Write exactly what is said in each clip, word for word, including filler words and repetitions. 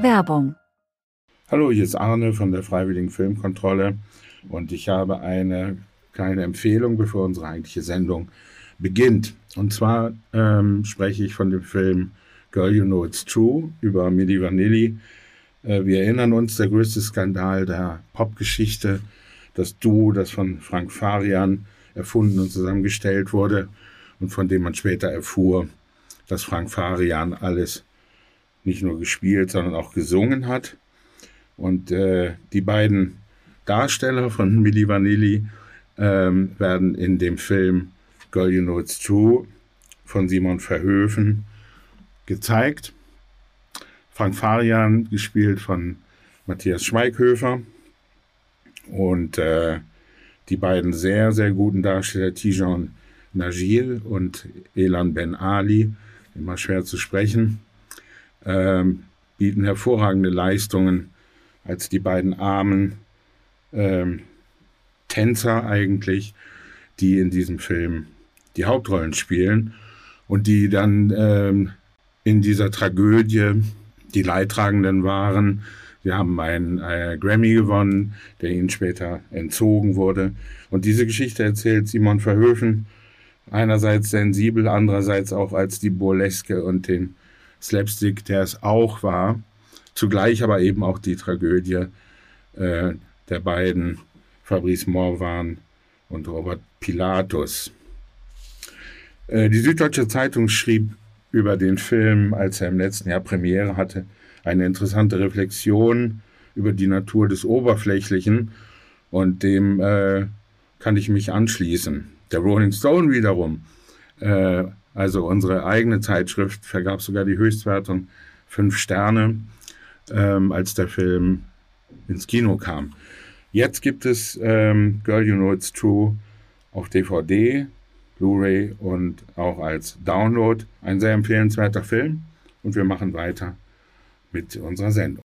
Werbung. Hallo, hier ist Arne von der Freiwilligen Filmkontrolle und ich habe eine kleine Empfehlung, bevor unsere eigentliche Sendung beginnt. Und zwar ähm, spreche ich von dem Film Girl, You Know It's True über Milli Vanilli. Äh, wir erinnern uns, der größte Skandal der Popgeschichte, das Duo, das von Frank Farian erfunden und zusammengestellt wurde und von dem man später erfuhr, dass Frank Farian alles nicht nur gespielt, sondern auch gesungen hat. Und äh, die beiden Darsteller von Milli Vanilli ähm, werden in dem Film Girl, You Know It's True von Simon Verhoeven gezeigt. Frank Farian gespielt von Matthias Schweighöfer und äh, die beiden sehr, sehr guten Darsteller Tijan Najil und Elan Ben Ali, immer schwer zu sprechen, ähm, bieten hervorragende Leistungen als die beiden armen ähm, Tänzer eigentlich, die in diesem Film die Hauptrollen spielen und die dann ähm, in dieser Tragödie die Leidtragenden waren. Sie haben einen äh, Grammy gewonnen, der ihnen später entzogen wurde. Und diese Geschichte erzählt Simon Verhoeven einerseits sensibel, andererseits auch als die Burleske und den Slapstick, der es auch war. Zugleich aber eben auch die Tragödie äh, der beiden, Fabrice Morvan und Robert Pilatus. Äh, die Süddeutsche Zeitung schrieb über den Film, als er im letzten Jahr Premiere hatte, eine interessante Reflexion über die Natur des Oberflächlichen, und dem äh, kann ich mich anschließen. Der Rolling Stone wiederum, äh, also unsere eigene Zeitschrift, vergab sogar die Höchstwertung fünf Sterne, ähm, als der Film ins Kino kam. Jetzt gibt es ähm, Girl, You Know It's True auf D V D, Blu-ray und auch als Download. Ein sehr empfehlenswerter Film, und wir machen weiter mit unserer Sendung.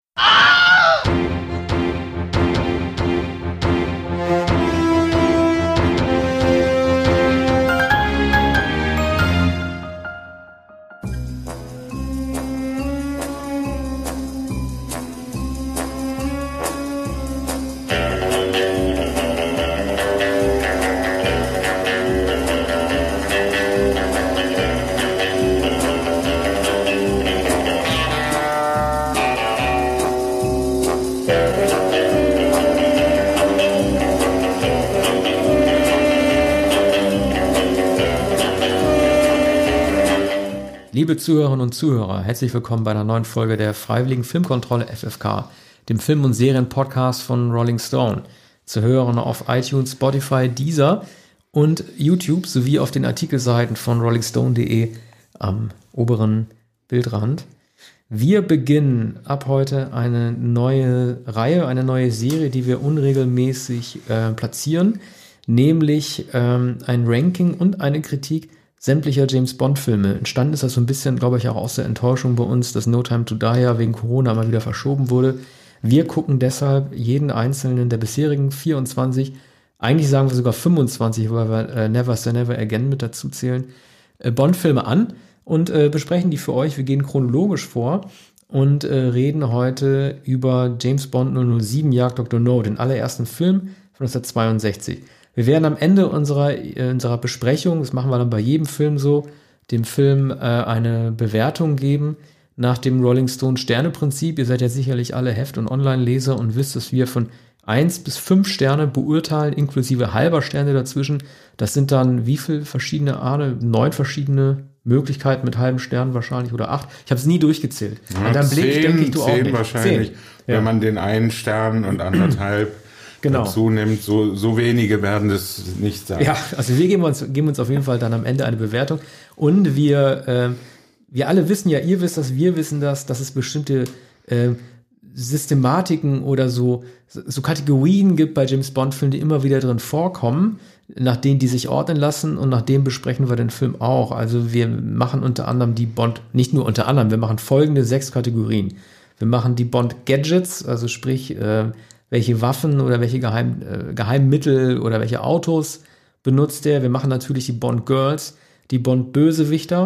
Liebe Zuhörerinnen und Zuhörer, herzlich willkommen bei einer neuen Folge der Freiwilligen Filmkontrolle F F K, dem Film- und Serien-Podcast von Rolling Stone. Zu hören auf iTunes, Spotify, Deezer und YouTube sowie auf den Artikelseiten von rolling stone punkt de am oberen Bildrand. Wir beginnen ab heute eine neue Reihe, eine neue Serie, die wir unregelmäßig äh, platzieren, nämlich ähm, ein Ranking und eine Kritik sämtlicher James-Bond-Filme. Entstanden ist das so ein bisschen, glaube ich, auch aus der Enttäuschung bei uns, dass No Time to Die ja wegen Corona mal wieder verschoben wurde. Wir gucken deshalb jeden einzelnen der bisherigen vierundzwanzig, eigentlich sagen wir sogar fünfundzwanzig, weil wir äh, Never Say Never Again mit dazu zählen, äh, Bond-Filme an und äh, besprechen die für euch. Wir gehen chronologisch vor und äh, reden heute über James Bond null null sieben Jagd Doktor No, den allerersten Film von neunzehnhundertzweiundsechzig. Wir werden am Ende unserer, äh, unserer Besprechung, das machen wir dann bei jedem Film so, dem Film äh, eine Bewertung geben nach dem Rolling Stone Sterne-Prinzip. Ihr seid ja sicherlich alle Heft- und Online-Leser und wisst, dass wir von eins bis fünf Sterne beurteilen, inklusive halber Sterne dazwischen. Das sind dann wie viele verschiedene Arne? Neun verschiedene Möglichkeiten mit halben Sternen wahrscheinlich oder acht. Ich habe es nie durchgezählt. Ja, An deinem zehn, Blick denke ich, du zehn auch nicht. wahrscheinlich, Zehn. wenn Ja. man den einen Stern und anderthalb Genau. dazu nimmt. So, so wenige werden das nicht sein. Ja, also wir geben uns, geben uns auf jeden Fall dann am Ende eine Bewertung. Und wir, äh, wir alle wissen ja, ihr wisst das, wir wissen das, dass es bestimmte äh, Systematiken oder so, so Kategorien gibt bei James Bond-Filmen, die immer wieder drin vorkommen, nach denen die sich ordnen lassen, und nach denen besprechen wir den Film auch. Also wir machen unter anderem die Bond, nicht nur unter anderem, wir machen folgende sechs Kategorien. Wir machen die Bond-Gadgets, also sprich, äh, welche Waffen oder welche Geheim, äh, Geheimmittel oder welche Autos benutzt er. Wir machen natürlich die Bond-Girls, die Bond-Bösewichter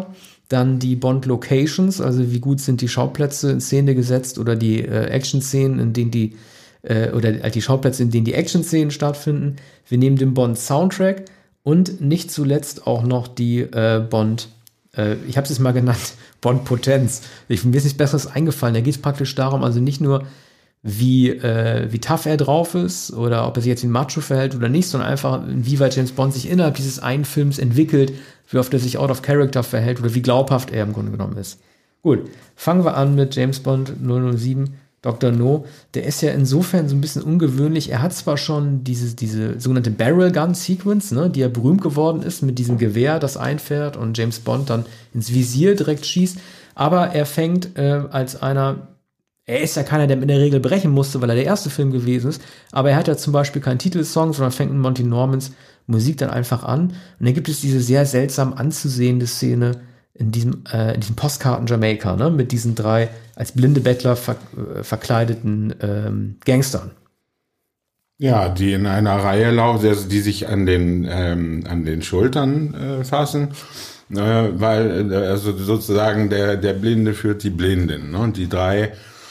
Dann die Bond-Locations, also wie gut sind die Schauplätze in Szene gesetzt oder die äh, Action-Szenen, in denen die, äh, oder die Schauplätze, in denen die Action-Szenen stattfinden. Wir nehmen den Bond-Soundtrack und nicht zuletzt auch noch die äh, Bond, äh, ich habe es jetzt mal genannt, Bond-Potenz. Ich, mir ist nichts Besseres eingefallen. Da geht es praktisch darum, also nicht nur, wie, äh, wie tough er drauf ist oder ob er sich jetzt wie ein Macho verhält oder nicht, sondern einfach, inwieweit James Bond sich innerhalb dieses einen Films entwickelt, wie oft er sich out of character verhält oder wie glaubhaft er im Grunde genommen ist. Gut, fangen wir an mit James Bond null null sieben, Doktor No. Der ist ja insofern so ein bisschen ungewöhnlich. Er hat zwar schon diese, diese sogenannte Barrel Gun Sequence, ne, die ja berühmt geworden ist mit diesem Gewehr, das einfährt und James Bond dann ins Visier direkt schießt, aber er fängt äh, als einer Er ist ja keiner, der in der Regel brechen musste, weil er der erste Film gewesen ist. Aber er hat ja zum Beispiel keinen Titelsong, sondern fängt mit Monty Normans Musik dann einfach an. Und dann gibt es diese sehr seltsam anzusehende Szene in diesem, äh, in diesem Postkarten Jamaika, ne? Mit diesen drei als blinde Bettler ver äh, verkleideten ähm, Gangstern. Ja, die in einer Reihe laufen, also die sich an den, ähm, an den Schultern äh, fassen. Äh, weil äh, also sozusagen der, der Blinde führt die Blinden. Ne? Und die drei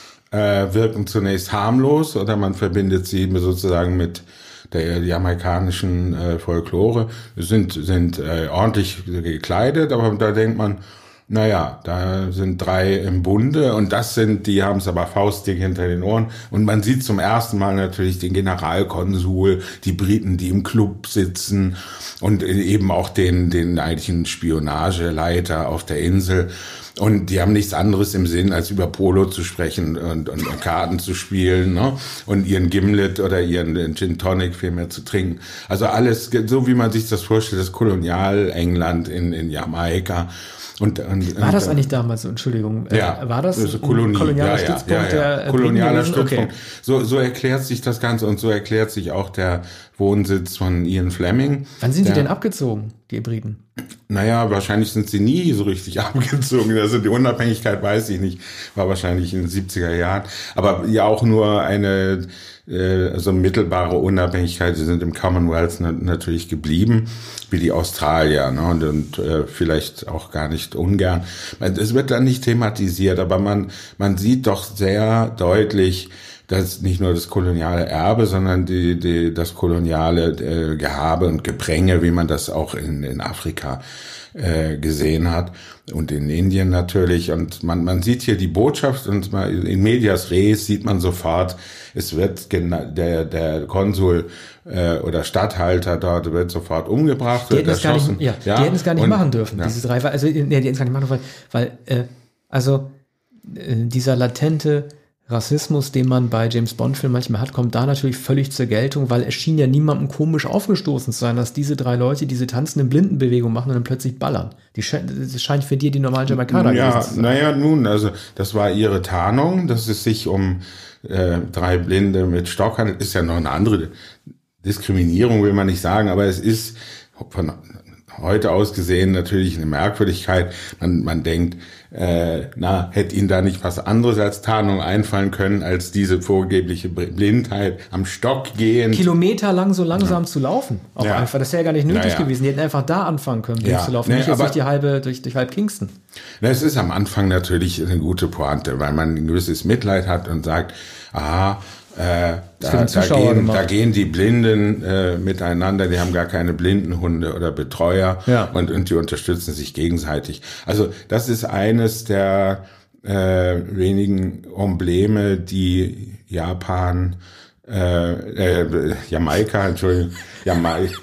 Äh, wirken zunächst harmlos oder man verbindet sie sozusagen mit der jamaikanischen äh, Folklore, sind sind äh, ordentlich gekleidet, aber da denkt man, naja, da sind drei im Bunde und das sind, die haben es aber faustdick hinter den Ohren und man sieht zum ersten Mal natürlich den Generalkonsul, die Briten, die im Club sitzen und eben auch den, den eigentlichen Spionageleiter auf der Insel. Und die haben nichts anderes im Sinn, als über Polo zu sprechen und, und, und Karten zu spielen, ne? Und ihren Gimlet oder ihren Gin Tonic vielmehr zu trinken. Also alles, so wie man sich das vorstellt, das Kolonial-England in, in Jamaika. Und, und, war das und, eigentlich damals so, Entschuldigung, ja, äh, war das, das ein Kolonie, kolonialer ja, ja, Stützpunkt? Ja, ja, der kolonialer Stützpunkt. Okay. So, so erklärt sich das Ganze und so erklärt sich auch der Wohnsitz von Ian Fleming. Wann sind der, die denn abgezogen, die Briten? Naja, wahrscheinlich sind sie nie so richtig abgezogen. Also die Unabhängigkeit weiß ich nicht, war wahrscheinlich in den siebziger Jahren. Aber ja auch nur eine äh, also mittelbare Unabhängigkeit. Sie sind im Commonwealth na- natürlich geblieben, wie die Australier, ne? Und, und äh, vielleicht auch gar nicht ungern. Es wird dann nicht thematisiert, aber man man sieht doch sehr deutlich, dass nicht nur das koloniale Erbe, sondern die, die, das koloniale äh, Gehabe und Gepränge, wie man das auch in, in Afrika äh, gesehen hat und in Indien natürlich. Und man, man sieht hier die Botschaft und man, in medias res sieht man sofort, es wird gena- der, der Konsul äh, oder Statthalter dort wird sofort umgebracht, Die wird hätten es gar erschossen. nicht, ja, Ja, die hätten es gar nicht und, machen dürfen, ja. diese drei. Also, nee, die hätten es gar nicht machen dürfen, weil, weil äh, also äh, dieser latente Rassismus, den man bei James Bond-Filmen manchmal hat, kommt da natürlich völlig zur Geltung, weil es schien ja niemandem komisch aufgestoßen zu sein, dass diese drei Leute diese tanzende Blindenbewegung machen und dann plötzlich ballern. Die sche- das scheint für die die normalen Jamaikaner ja, gewesen zu sein. naja, nun, also das war ihre Tarnung, dass es sich um äh, drei Blinde mit Stock handelt, ist ja noch eine andere Diskriminierung, will man nicht sagen, aber es ist von heute aus gesehen natürlich eine Merkwürdigkeit. Man, man denkt, äh, na, hätte ihnen da nicht was anderes als Tarnung einfallen können, als diese vorgebliche Blindheit am Stock gehen. Kilometer lang so langsam ja. zu laufen. Auch ja. einfach. Das wäre ja gar nicht nötig naja. gewesen. Die hätten einfach da anfangen können, blind ja. zu laufen. Nee, nicht jetzt aber, durch die halbe, durch, durch halb Kingston. Na, es ist am Anfang natürlich eine gute Pointe, weil man ein gewisses Mitleid hat und sagt, aha, Äh, da, da, gehen, da gehen die Blinden äh, miteinander, die haben gar keine Blindenhunde oder Betreuer ja. und, und die unterstützen sich gegenseitig. Also das ist eines der äh, wenigen Embleme, die Japan, äh, äh, Jamaika, Entschuldigung, Jamaika,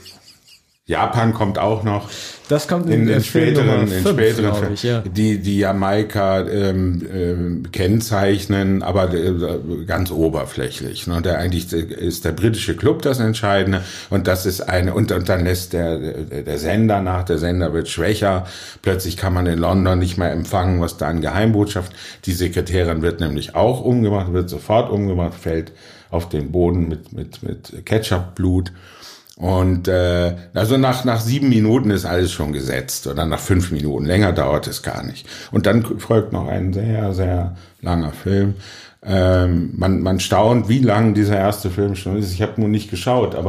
Japan kommt auch noch. Das kommt in, in, in späteren, fünf, in späteren, ich, ja. die die Jamaika ähm, ähm, kennzeichnen, aber äh, ganz oberflächlich. Ne? Der eigentlich ist der britische Club das Entscheidende und das ist eine und, und dann lässt der der Sender nach, der Sender wird schwächer. Plötzlich kann man in London nicht mehr empfangen, was da an Geheimbotschaft. Die Sekretärin wird nämlich auch umgebracht, wird sofort umgebracht, fällt auf den Boden mit mit mit Ketchupblut. Und äh, also nach nach sieben Minuten ist alles schon gesetzt oder nach fünf Minuten. Länger dauert es gar nicht. Und dann folgt noch ein sehr, sehr langer Film. Ähm, man man staunt, wie lang dieser erste Film schon ist. Ich habe nur nicht geschaut, aber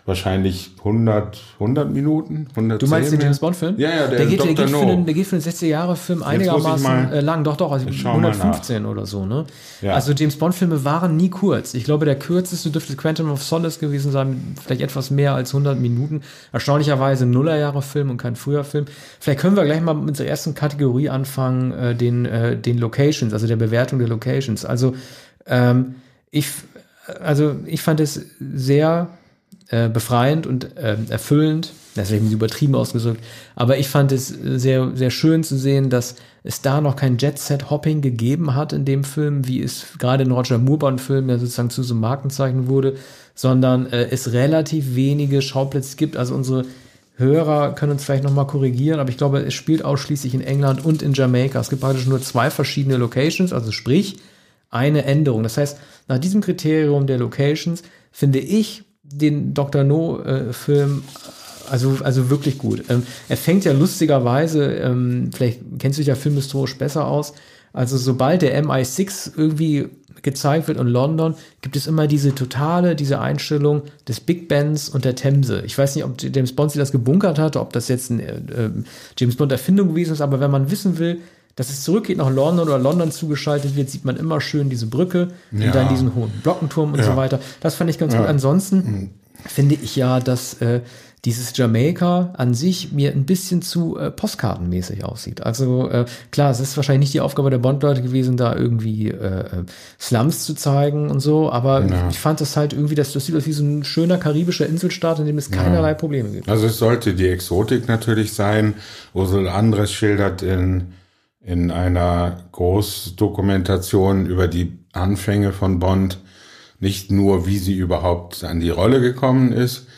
wahrscheinlich hundert, hundert Minuten, hundertzehn. Du meinst den James Bond-Film? Ja, ja, der, der geht, Doktor der geht No. für den, der geht für den sechziger-Jahre-Film einigermaßen mal, äh, lang. Doch, doch, also hundertfünfzehn oder so, ne? Ja. Also James Bond-Filme waren nie kurz. Ich glaube, der kürzeste dürfte Quantum of Solace gewesen sein, vielleicht etwas mehr als hundert Minuten. Erstaunlicherweise ein Nullerjahre-Film und kein früher Film. Vielleicht können wir gleich mal mit unserer ersten Kategorie anfangen, äh, den, äh, den Locations, also der Bewertung der Locations. Also, ähm, ich, also ich fand es sehr Äh, befreiend und äh, erfüllend, das ist eben übertrieben ausgedrückt, aber ich fand es sehr, sehr schön zu sehen, dass es da noch kein Jet-Set-Hopping gegeben hat in dem Film, wie es gerade in Roger Moore-Bond-Filmen ja sozusagen zu so einem Markenzeichen wurde, sondern äh, es relativ wenige Schauplätze gibt. Also unsere Hörer können uns vielleicht nochmal korrigieren, aber ich glaube, es spielt ausschließlich in England und in Jamaika. Es gibt praktisch nur zwei verschiedene Locations, also sprich eine Änderung. Das heißt, nach diesem Kriterium der Locations finde ich den Doktor No-Film äh, also, also wirklich gut. Ähm, er fängt ja lustigerweise, ähm, vielleicht kennst du dich ja filmhistorisch besser aus, also sobald der M I sechs irgendwie gezeigt wird in London, gibt es immer diese totale, diese Einstellung des Big Bens und der Themse. Ich weiß nicht, ob James Bond sich das gebunkert hatte, ob das jetzt eine äh, James Bond-Erfindung gewesen ist, aber wenn man wissen will, dass es zurückgeht nach London oder London zugeschaltet wird, sieht man immer schön diese Brücke ja. und dann diesen hohen Glockenturm und ja. so weiter. Das fand ich ganz ja. gut. Ansonsten mhm. finde ich ja, dass äh, dieses Jamaika an sich mir ein bisschen zu äh, postkartenmäßig aussieht. Also äh, klar, es ist wahrscheinlich nicht die Aufgabe der Bond-Leute gewesen, da irgendwie äh, Slums zu zeigen und so, aber ja. ich fand das halt irgendwie, das, das sieht aus wie so ein schöner karibischer Inselstaat, in dem es keinerlei ja. Probleme gibt. Also es sollte die Exotik natürlich sein. Ursel Andres schildert in in einer Großdokumentation über die Anfänge von Bond, nicht nur, wie sie überhaupt an die Rolle gekommen ist.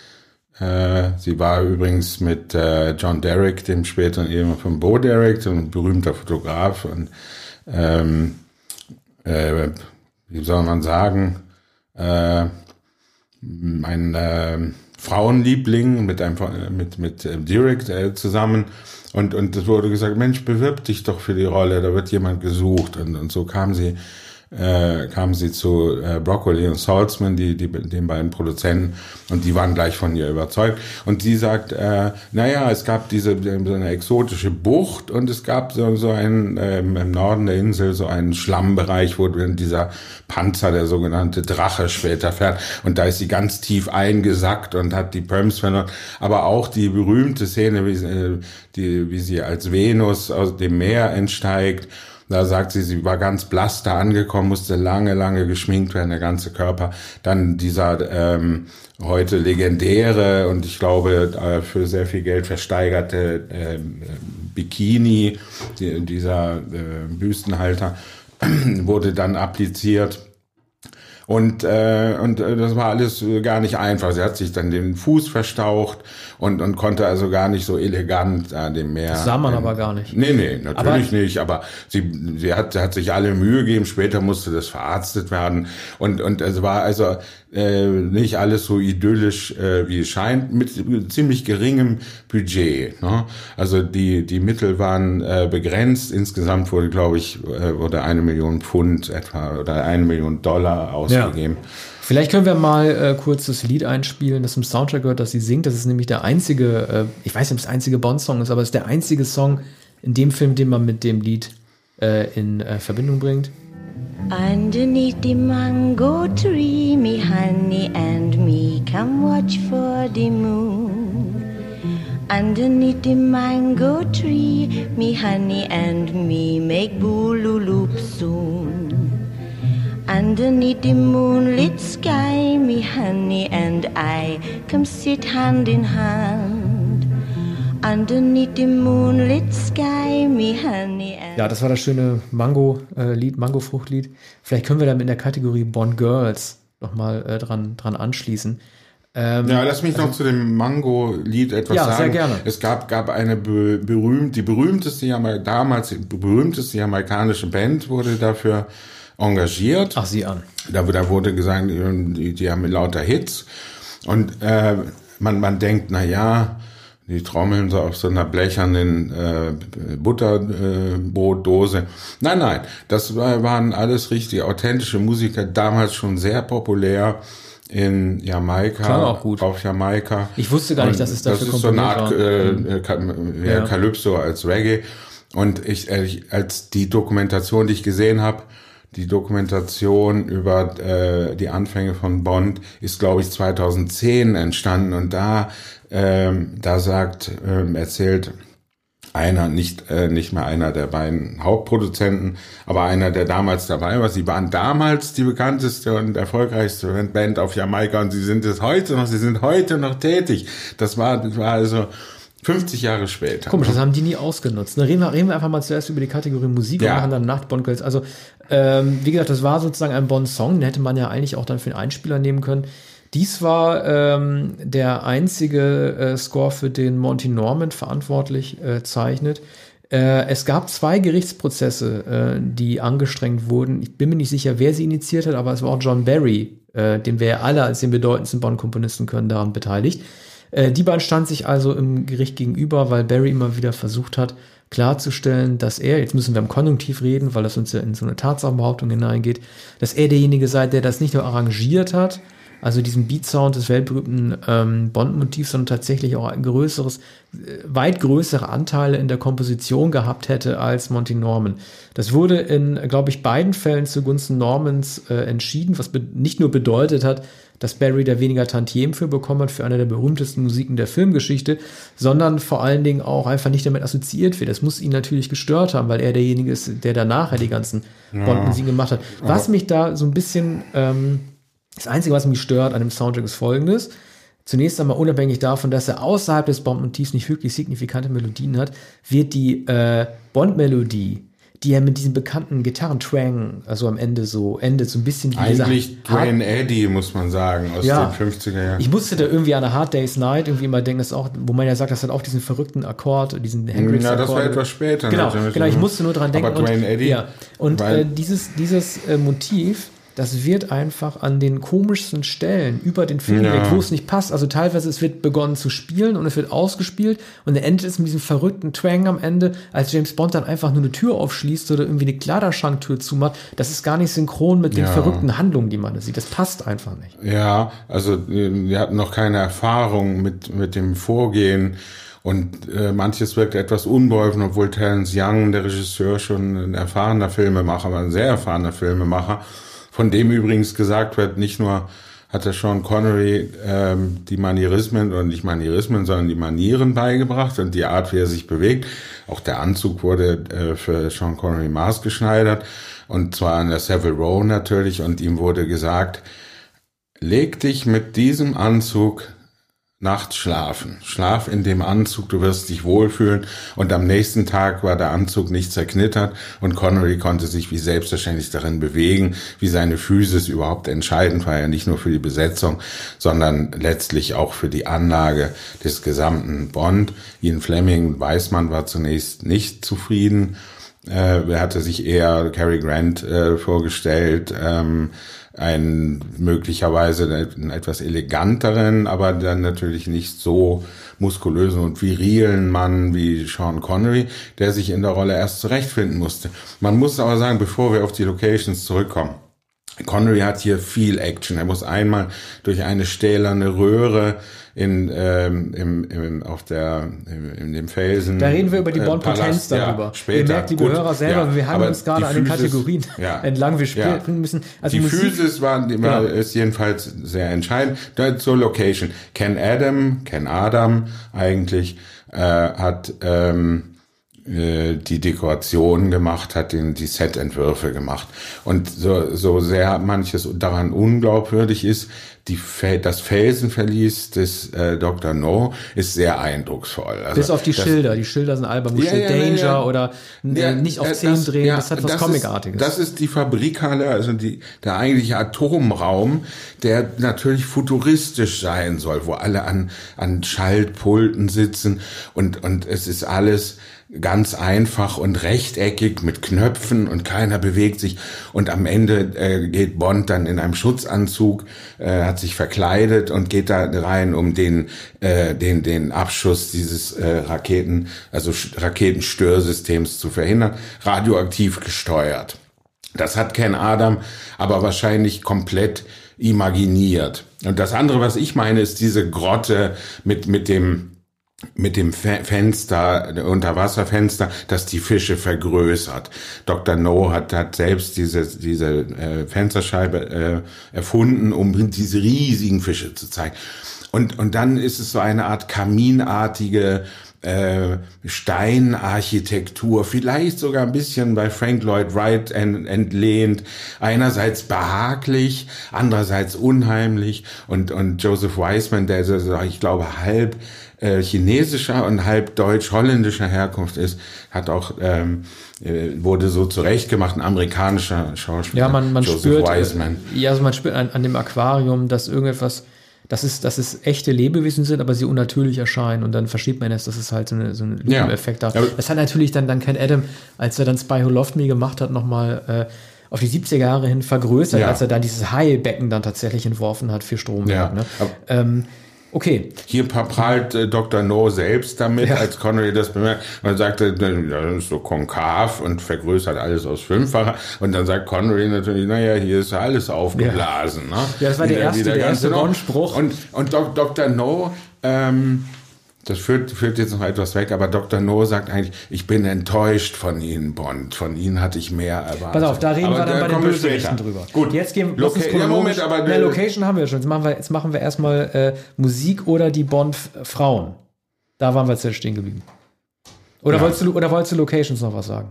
Äh, sie war übrigens mit äh, John Derrick, dem späteren Ehemann von Bo Derrick, ein berühmter Fotograf und ähm, äh, wie soll man sagen, äh, ein äh, Frauenliebling mit einem mit mit äh, Derrick äh, zusammen. Und, und es wurde gesagt, Mensch, bewirb dich doch für die Rolle, da wird jemand gesucht. Und, und so kam sie, äh, kam sie zu äh, Broccoli und Saltzman, die, die, den beiden Produzenten, und die waren gleich von ihr überzeugt. Und sie sagt, äh, naja, es gab diese, so eine exotische Bucht und es gab so, so einen, äh, im Norden der Insel so einen Schlammbereich, wo dieser Panzer, der sogenannte Drache, später fährt. Und da ist sie ganz tief eingesackt und hat die Pumps verloren. Aber auch die berühmte Szene, wie sie, die, wie sie als Venus aus dem Meer entsteigt. Da sagt sie, sie war ganz blass da angekommen, musste lange, lange geschminkt werden, der ganze Körper. Dann dieser ähm, heute legendäre und ich glaube äh, für sehr viel Geld versteigerte äh, Bikini, die, dieser äh, Büstenhalter, wurde dann appliziert. Und, äh, und äh, das war alles gar nicht einfach. Sie hat sich dann den Fuß verstaucht und, und konnte also gar nicht so elegant an dem Meer. Das sah man ähm, aber gar nicht. Nee, nee, natürlich aber nicht. Aber sie, sie hat, hat sich alle Mühe gegeben. Später musste das verarztet werden. Und, und es war also äh, nicht alles so idyllisch, äh, wie es scheint, mit ziemlich geringem Budget. Ne? Also die, die Mittel waren äh, begrenzt. Insgesamt wurde, glaube ich, äh, wurde eine Million Pfund etwa oder eine Million Dollar ausgegeben. Ja. Vielleicht können wir mal äh, kurz das Lied einspielen, das im Soundtrack gehört, das sie singt. Das ist nämlich der einzige, äh, ich weiß nicht, ob es der einzige Bond-Song ist, aber es ist der einzige Song in dem Film, den man mit dem Lied äh, in äh, Verbindung bringt. Underneath the mango tree, me honey and me come watch for the moon. Underneath the mango tree, me honey and me make boolooloop soon. Underneath the moonlit sky, me honey and I come sit hand in hand. Underneath the moonlit sky, me honey and... Ja, das war das schöne Mango-Lied, Mango-Fruchtlied. Vielleicht können wir dann in der Kategorie Bond Girls nochmal äh, dran, dran anschließen. Ähm, ja, lass mich also, noch zu dem Mango-Lied etwas ja, sagen. Ja, sehr gerne. Es gab, gab eine be- berühmt, die berühmteste, damals die berühmteste jamaikanische Band wurde dafür engagiert. Ach, sieh an. Da, da wurde gesagt, die, die haben lauter Hits. Und äh, man, man denkt, na ja, die trommeln so auf so einer blechernen äh, Butterbrotdose. Äh, nein, nein, das war, waren alles richtig authentische Musiker, damals schon sehr populär. in Jamaika. Klang auch gut. Auf Jamaika. Ich wusste gar nicht, dass es dafür komponiert war. Das ist so eine Art äh, ja. Calypso als Reggae. Und ich, ich, als die Dokumentation, die ich gesehen habe, die Dokumentation über äh, die Anfänge von Bond ist, glaube ich, zweitausendzehn entstanden. Und da, ähm, da sagt, ähm, erzählt einer, nicht äh, nicht mehr einer der beiden Hauptproduzenten, aber einer, der damals dabei war. Sie waren damals die bekannteste und erfolgreichste Band auf Jamaika und sie sind es heute noch, sie sind heute noch tätig. Das war, das war also fünfzig Jahre später. Komisch, das haben die nie ausgenutzt. Ne, reden wir, reden wir einfach mal zuerst über die Kategorie Musik ja. und machen dann nach Bond Girls. Also, ähm, wie gesagt, das war sozusagen ein Bond-Song, den hätte man ja eigentlich auch dann für den Einspieler nehmen können. Dies war ähm, der einzige äh, Score, für den Monty Norman verantwortlich äh, zeichnet. Äh, es gab zwei Gerichtsprozesse, äh, die angestrengt wurden. Ich bin mir nicht sicher, wer sie initiiert hat, aber es war auch John Barry, äh, den wir ja alle als den bedeutendsten Bond-Komponisten können, daran beteiligt. Äh, die beiden stand sich also im Gericht gegenüber, weil Barry immer wieder versucht hat, klarzustellen, dass er, jetzt müssen wir im Konjunktiv reden, weil das uns ja in so eine Tatsachenbehauptung hineingeht, dass er derjenige sei, der das nicht nur arrangiert hat, also diesen Beat-Sound des weltberühmten ähm, Bond-Motivs, sondern tatsächlich auch ein größeres, äh, weit größere Anteile in der Komposition gehabt hätte als Monty Norman. Das wurde in, glaube ich, beiden Fällen zugunsten Normans äh, entschieden, was be- nicht nur bedeutet hat, dass Barry da weniger Tantiem für bekommen hat, für eine der berühmtesten Musiken der Filmgeschichte, sondern vor allen Dingen auch einfach nicht damit assoziiert wird. Das muss ihn natürlich gestört haben, weil er derjenige ist, der danach die ganzen ja. Bond-Musiken gemacht hat. Was Aber mich da so ein bisschen... Ähm, Das Einzige, was mich stört an dem Soundtrack, ist Folgendes. Zunächst einmal unabhängig davon, dass er außerhalb des Bond-Motivs nicht wirklich signifikante Melodien hat, wird die äh, Bond-Melodie, die er mit diesem bekannten Gitarrentwang, also am Ende so endet, so ein bisschen wie Eigentlich Duane Eddy, muss man sagen, aus ja, den fünfziger Jahren. Ich musste da irgendwie an A Hard Day's Night irgendwie immer denken, dass auch, wo man ja sagt, das hat auch diesen verrückten Akkord, diesen Hendrix-Akkord. Ja, das war etwas später. Genau, genau, ich musste nur dran denken. Aber Duane Eddy. Ja, und äh, dieses, dieses äh, Motiv, das wird einfach an den komischsten Stellen über den Film ja. weg, wo es nicht passt. Also teilweise es wird begonnen zu spielen und es wird ausgespielt und dann endet es mit diesem verrückten Twang am Ende, als James Bond dann einfach nur eine Tür aufschließt oder irgendwie eine Kleiderschranktür zumacht. Das ist gar nicht synchron mit den ja. verrückten Handlungen, die man da sieht. Das passt einfach nicht. Ja, also wir hatten noch keine Erfahrung mit, mit dem Vorgehen. Und äh, manches wirkt etwas unbeholfen, obwohl Terence Young, der Regisseur, schon ein erfahrener Filmemacher, aber ein sehr erfahrener Filmemacher, von dem übrigens gesagt wird, nicht nur hat der Sean Connery ähm, die Manierismen, oder nicht Manierismen, sondern die Manieren beigebracht und die Art, wie er sich bewegt. Auch der Anzug wurde äh, für Sean Connery maßgeschneidert, und zwar an der Savile Row natürlich, und ihm wurde gesagt, leg dich mit diesem Anzug nachts schlafen. Schlaf in dem Anzug, du wirst dich wohlfühlen. Und am nächsten Tag war der Anzug nicht zerknittert und Connery konnte sich wie selbstverständlich darin bewegen, wie seine Physis überhaupt entscheidend war, ja nicht nur für die Besetzung, sondern letztlich auch für die Anlage des gesamten Bond. Ian Fleming, weiß man, war zunächst nicht zufrieden. Äh, er hatte sich eher Cary Grant äh, vorgestellt, ähm, einen möglicherweise einen etwas eleganteren, aber dann natürlich nicht so muskulösen und virilen Mann wie Sean Connery, der sich in der Rolle erst zurechtfinden musste. Man muss aber sagen, bevor wir auf die Locations zurückkommen, Connery hat hier viel Action. Er muss einmal durch eine stählerne Röhre in ähm, im, im auf der im, in dem Felsen. Da reden wir über die äh, Bond-Potenz darüber. Ja, später. Ihr merkt, liebe Gut, Hörer, selber, ja, wir hangeln uns gerade an den Kategorien ja, entlang. Wir spielen ja. müssen. Also die Musik, Physis war, ja. war ist jedenfalls sehr entscheidend. Da zur Location. Ken Adam, Ken Adam eigentlich äh, hat ähm, die Dekoration gemacht, hat den, die Setentwürfe gemacht. Und so, so sehr manches daran unglaubwürdig ist, die, das Felsenverlies des äh, Doktor No ist sehr eindrucksvoll. Also bis auf die das, Schilder. Die Schilder sind albern, wo ja, steht ja, Danger ja, ja. oder ja, nicht auf äh, zehn das, drehen. Ja, das hat was das Comicartiges. Ist, das ist die Fabrikhalle, also die, der eigentliche Atomraum, der natürlich futuristisch sein soll, wo alle an, an Schaltpulten sitzen und, und es ist alles ganz einfach und rechteckig mit Knöpfen und keiner bewegt sich. Und am Ende äh, geht Bond dann in einem Schutzanzug, äh, hat sich verkleidet und geht da rein, um den äh, den den Abschuss dieses äh, Raketen, also Raketenstörssystems zu verhindern, radioaktiv gesteuert. Das hat Ken Adam aber wahrscheinlich komplett imaginiert. Und das andere, was ich meine, ist diese Grotte mit, mit dem, mit dem Fenster, Unterwasserfenster, das die Fische vergrößert. Doktor No hat, hat selbst diese, diese äh, Fensterscheibe äh, erfunden, um diese riesigen Fische zu zeigen. Und, und dann ist es so eine Art kaminartige äh, Steinarchitektur, vielleicht sogar ein bisschen bei Frank Lloyd Wright ent, entlehnt. Einerseits behaglich, andererseits unheimlich. Und, und Joseph Wiseman, der so, ich glaube, halb äh, chinesischer und halb deutsch-holländischer Herkunft ist, hat auch ähm, wurde so zurechtgemacht, ein amerikanischer Schauspieler. Ja, man, man Joseph spürt, Wiseman. Ja, also man spürt an, an dem Aquarium, dass irgendetwas, dass es, dass es echte Lebewesen sind, aber sie unnatürlich erscheinen und dann verschiebt man es, dass es halt so, eine, so einen Lupeneffekt ja. hat. Das hat natürlich dann, dann Ken Adam, als er dann Spy Who Loved Me gemacht hat, nochmal äh, auf die siebziger Jahre hin vergrößert, ja. als er dann dieses Hai-Becken dann tatsächlich entworfen hat für Stromwerk. Ja. Ne? Ähm, Okay. Hier prahlt äh, Doktor No selbst damit, ja. als Connery das bemerkt. Man sagte, das ist so konkav und vergrößert alles aus Fünffacher. Und dann sagt Connery natürlich, naja, hier ist alles aufgeblasen. Ja, ne? ja das war der erste, der erste Bond-Spruch. Und, und Doktor No, ähm, das führt, führt jetzt noch etwas weg, aber Doktor No sagt eigentlich, ich bin enttäuscht von Ihnen, Bond. Von Ihnen hatte ich mehr erwartet. Pass auf, da reden aber wir dann da bei den Bösewichten drüber. Gut. Jetzt gehen wir Loca- ja, Moment, aber Na, Location haben wir schon. Jetzt machen wir, jetzt machen wir erstmal äh, Musik oder die Bond-Frauen. Da waren wir jetzt stehen geblieben. Oder, ja. wolltest du, oder wolltest du Locations noch was sagen?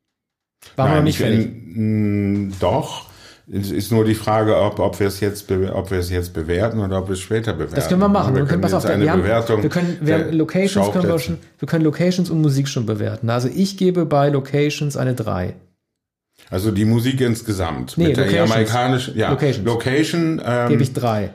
Waren Nein, wir noch nicht fertig? Bin, mh, doch. Es ist nur die Frage, ob, ob wir es jetzt, be- ob wir es jetzt bewerten oder ob wir es später bewerten. Das können wir machen. Wir, wir können, können pass auf, eine wir haben, Bewertung wir können, wir haben Locations können wir schon, wir können Locations und Musik schon bewerten. Also ich gebe bei Locations eine drei. Also die Musik insgesamt. Nee, mit der jamaikanischen, ja, Locations. Location, ähm, gebe ich drei.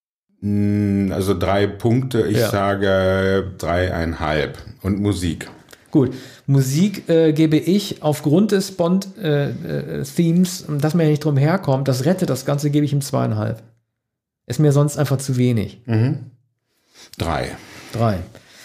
Mh, also drei Punkte. Ich Ja. sage dreieinhalb. Und Musik. Gut, Musik äh, gebe ich aufgrund des Bond-Themes, äh, äh, dass man ja nicht drum herkommt, das rettet das Ganze, gebe ich ihm zweieinhalb. Ist mir sonst einfach zu wenig. Mhm. Drei. Drei.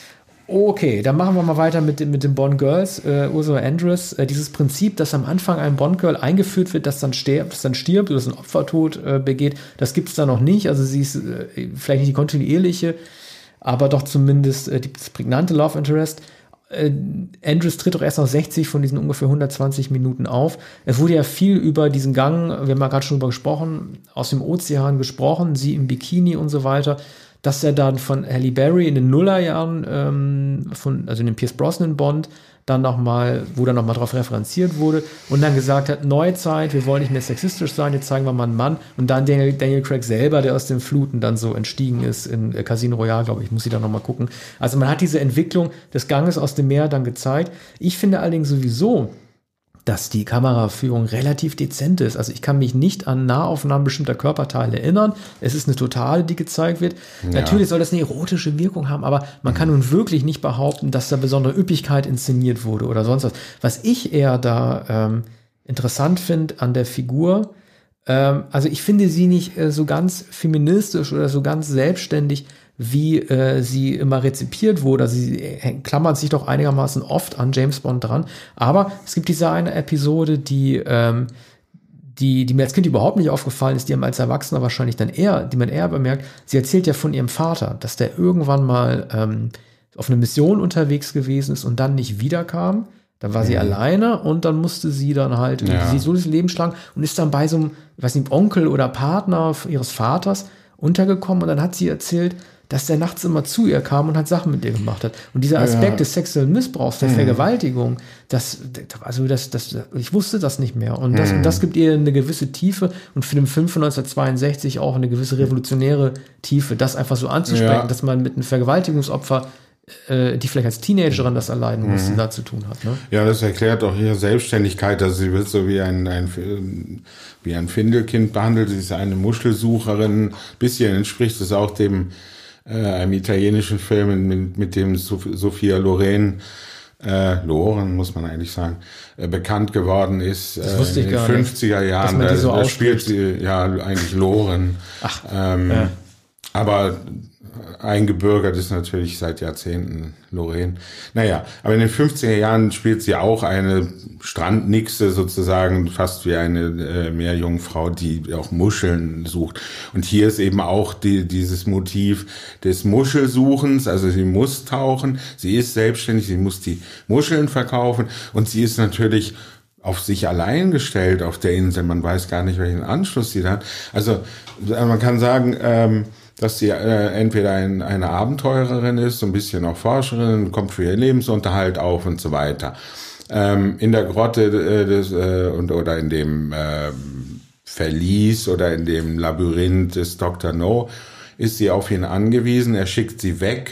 Okay, dann machen wir mal weiter mit, mit den Bond-Girls. Äh, Ursula Andress, äh, dieses Prinzip, dass am Anfang ein Bond-Girl eingeführt wird, das dann stirbt, das dann stirbt oder das ein Opfertod äh, begeht, das gibt es da noch nicht. Also sie ist äh, vielleicht nicht die kontinuierliche, aber doch zumindest äh, die, das prägnante Love Interest. Äh, Andrews tritt doch erst nach sechzig von diesen ungefähr hundertzwanzig Minuten auf. Es wurde ja viel über diesen Gang, wir haben ja gerade schon drüber gesprochen, aus dem Ozean gesprochen, sie im Bikini und so weiter, dass er dann von Halle Berry in den Nullerjahren, ähm, von, also in dem Pierce Brosnan Bond, dann nochmal, wo dann nochmal drauf referenziert wurde und dann gesagt hat, neue Zeit, wir wollen nicht mehr sexistisch sein, jetzt zeigen wir mal einen Mann. Und dann Daniel, Daniel Craig selber, der aus den Fluten dann so entstiegen ist in Casino Royale, glaube ich, muss ich da nochmal gucken. Also man hat diese Entwicklung des Ganges aus dem Meer dann gezeigt. Ich finde allerdings sowieso, dass die Kameraführung relativ dezent ist. Also ich kann mich nicht an Nahaufnahmen bestimmter Körperteile erinnern. Es ist eine Totale, die gezeigt wird. Ja. Natürlich soll das eine erotische Wirkung haben, aber man kann nun wirklich nicht behaupten, dass da besondere Üppigkeit inszeniert wurde oder sonst was. Was ich eher da ähm, interessant finde an der Figur, ähm, also ich finde sie nicht äh, so ganz feministisch oder so ganz selbstständig, wie äh, sie immer rezipiert wurde. Also sie äh, klammert sich doch einigermaßen oft an James Bond dran. Aber es gibt diese eine Episode, die, ähm, die, die mir als Kind überhaupt nicht aufgefallen ist, die einem als Erwachsener wahrscheinlich dann eher, die man eher bemerkt. Sie erzählt ja von ihrem Vater, dass der irgendwann mal ähm, auf eine Mission unterwegs gewesen ist und dann nicht wiederkam. Dann war sie mhm. alleine und dann musste sie dann halt ja. sie so das Leben schlagen und ist dann bei so einem, ich weiß nicht, Onkel oder Partner ihres Vaters untergekommen und dann hat sie erzählt, dass der nachts immer zu ihr kam und hat Sachen mit ihr gemacht hat. Und dieser Aspekt ja. des sexuellen Missbrauchs, der mhm. Vergewaltigung, das, also das, das, ich wusste das nicht mehr. Und das, mhm. und das gibt ihr eine gewisse Tiefe und für den Film von neunzehnhundertzweiundsechzig auch eine gewisse revolutionäre Tiefe, das einfach so anzusprechen, ja. dass man mit einem Vergewaltigungsopfer, äh, die vielleicht als Teenagerin das erleiden muss, mhm. da zu tun hat. Ne? Ja, das erklärt auch ihre Selbstständigkeit, also sie wird so wie ein, ein, wie ein Findelkind behandelt, sie ist eine Muschelsucherin, bisschen entspricht es auch dem einem italienischen Film, mit, mit dem Sophia Loren, äh, Loren muss man eigentlich sagen, äh, bekannt geworden ist äh, in den fünfziger Jahren. Da, so da spielt sie ja eigentlich Loren. Ach, ähm, ja. Aber eingebürgert ist natürlich seit Jahrzehnten Lorraine. Naja, aber in den fünfziger Jahren spielt sie auch eine Strandnixe sozusagen, fast wie eine äh, Meerjungfrau, die auch Muscheln sucht. Und hier ist eben auch die, dieses Motiv des Muschelsuchens, also sie muss tauchen, sie ist selbstständig, sie muss die Muscheln verkaufen und sie ist natürlich auf sich allein gestellt auf der Insel. Man weiß gar nicht, welchen Anschluss sie hat. Also man kann sagen, ähm, dass sie äh, entweder ein, eine Abenteurerin ist, so ein bisschen auch Forscherin, kommt für ihr Lebensunterhalt auf und so weiter. Ähm, in der Grotte äh, des, äh, und, oder in dem äh, Verlies oder in dem Labyrinth des Doktor No ist sie auf ihn angewiesen. Er schickt sie weg.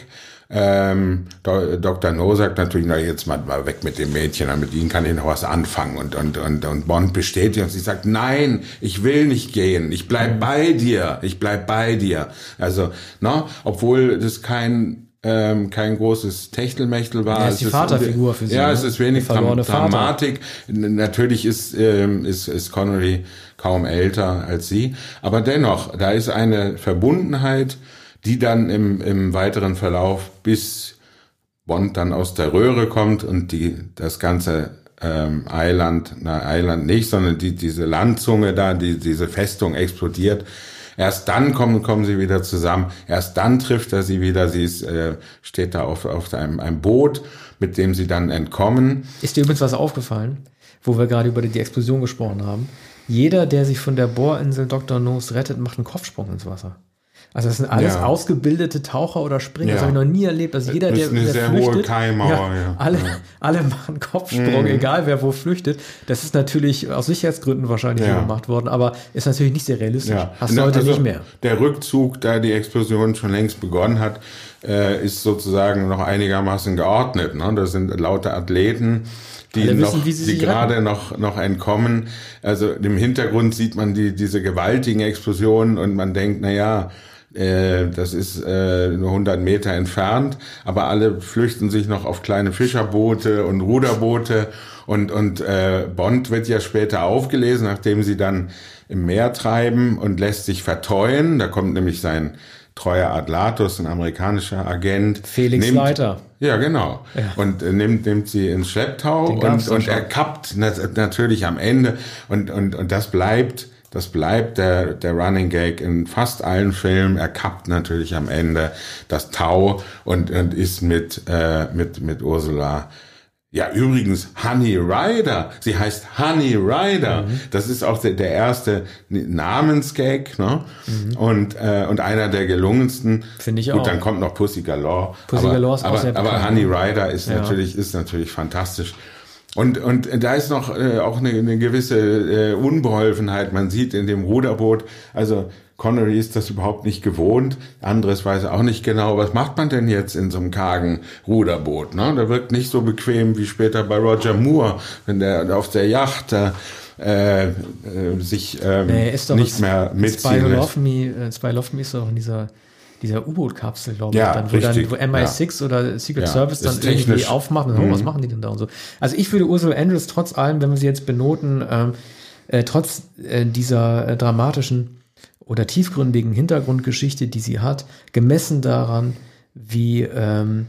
Ähm, Doktor No sagt natürlich, na jetzt mal, mal weg mit dem Mädchen, mit ihnen kann ich noch was anfangen und, und, und, und Bond bestätigt und sie sagt, nein, ich will nicht gehen, ich bleib bei dir, ich bleib bei dir. Also, ne, obwohl das kein, ähm, kein großes Techtelmechtel war. Ja, ist die es Vaterfigur ist, für sie. Ja, ne? es ist wenig Dram- Dramatik. Natürlich ist, ähm, ist, ist Connery kaum älter als sie, aber dennoch, da ist eine Verbundenheit, die dann im, im weiteren Verlauf, bis Bond dann aus der Röhre kommt und die das ganze ähm, Eiland, na Eiland nicht, sondern die diese Landzunge da, die diese Festung explodiert. Erst dann kommen kommen sie wieder zusammen. Erst dann trifft er sie wieder. Sie ist, äh, steht da auf auf einem, einem Boot, mit dem sie dann entkommen. Ist dir übrigens was aufgefallen, wo wir gerade über die, die Explosion gesprochen haben? Jeder, der sich von der Bohrinsel Doktor No's rettet, macht einen Kopfsprung ins Wasser. Also das sind alles ja. ausgebildete Taucher oder Springer. Ja. Das habe ich noch nie erlebt. Also jeder, das der, ist eine der sehr flüchtet, hohe Keimauer, ja, ja. Alle, ja. alle machen Kopfsprung, mhm. egal wer wo flüchtet. Das ist natürlich aus Sicherheitsgründen wahrscheinlich ja. gemacht worden, aber ist natürlich nicht sehr realistisch. Ja. Hast du heute also nicht mehr. Der Rückzug, da die Explosion schon längst begonnen hat, äh, ist sozusagen noch einigermaßen geordnet. Ne? Da sind lauter Athleten, die Alle noch, wissen, wie sie die gerade noch, noch entkommen. Also im Hintergrund sieht man die, diese gewaltigen Explosionen und man denkt, na ja, äh, das ist äh, nur hundert Meter entfernt, aber alle flüchten sich noch auf kleine Fischerboote und Ruderboote und, und äh, Bond wird ja später aufgelesen, nachdem sie dann im Meer treiben und lässt sich verteuen. Da kommt nämlich sein treuer Adlatus, ein amerikanischer Agent. Felix nimmt, Leiter. Ja, genau. Ja. Und äh, nimmt, nimmt sie ins Schlepptau und, und er kappt nat- natürlich am Ende und, und, und das bleibt Das bleibt der, der Running Gag in fast allen Filmen. Er kappt natürlich am Ende das Tau und, und ist mit, äh, mit, mit Ursula. Ja, übrigens, Honey Rider. Sie heißt Honey Rider. Mhm. Das ist auch der, der erste Namensgag, ne? Mhm. Und, äh, und einer der gelungensten. Finde ich Gut, auch. dann kommt noch Pussy Galore. Pussy aber, Galore ist auch aber, sehr bekannt. aber Honey Rider ist ja. natürlich, ist natürlich fantastisch. Und, und da ist noch äh, auch eine, eine gewisse äh, Unbeholfenheit. Man sieht in dem Ruderboot, also Connery ist das überhaupt nicht gewohnt. Anderes weiß er auch nicht genau. Was macht man denn jetzt in so einem kargen Ruderboot? Ne? Der wirkt nicht so bequem wie später bei Roger Moore, wenn der auf der Yacht äh, äh, sich ähm, nee, ist doch nicht mehr mitziehen lässt. Spy Love Me, Spy Love Me ist doch in dieser dieser U-Boot-Kapsel, glaube ich, ja, dann, wo richtig. dann wo M I sechs ja. oder Secret ja, Service dann irgendwie technisch aufmachen und mhm. was machen die denn da und so. Also ich würde Ursula Andress trotz allem, wenn wir sie jetzt benoten, ähm, äh, trotz äh, dieser äh, dramatischen oder tiefgründigen Hintergrundgeschichte, die sie hat, gemessen daran, wie ähm,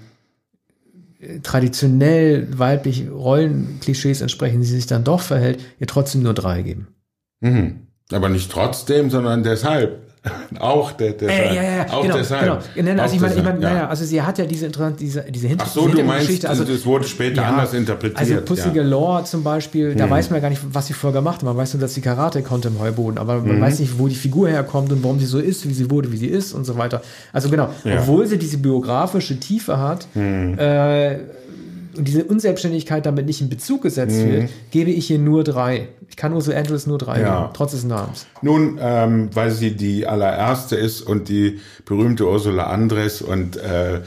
traditionell weiblich Rollenklischees entsprechend sie sich dann doch verhält, ihr trotzdem nur drei geben. Mhm. Aber nicht trotzdem, sondern deshalb. Auch der, deshalb. Äh, ja, ja, auch genau, deshalb. Genau. Also ich meine, ich mein, ja. naja, also sie hat ja diese interessante, diese, diese Hinter- Ach so, du meinst, also es wurde später ja, anders interpretiert. Also Pussy ja. Galore zum Beispiel, da hm. weiß man ja gar nicht, was sie vorher gemacht hat. Man weiß nur, dass sie Karate konnte im Heuboden, aber man hm. weiß nicht, wo die Figur herkommt und warum sie so ist, wie sie wurde, wie sie ist und so weiter. Also genau, ja. obwohl sie diese biografische Tiefe hat, hm. äh, und diese Unselbstständigkeit damit nicht in Bezug gesetzt mhm. wird, gebe ich ihr nur drei. Ich kann Ursula Andress nur drei ja. geben, trotz des Namens. Nun, ähm, weil sie die allererste ist und die berühmte Ursula Andress und äh,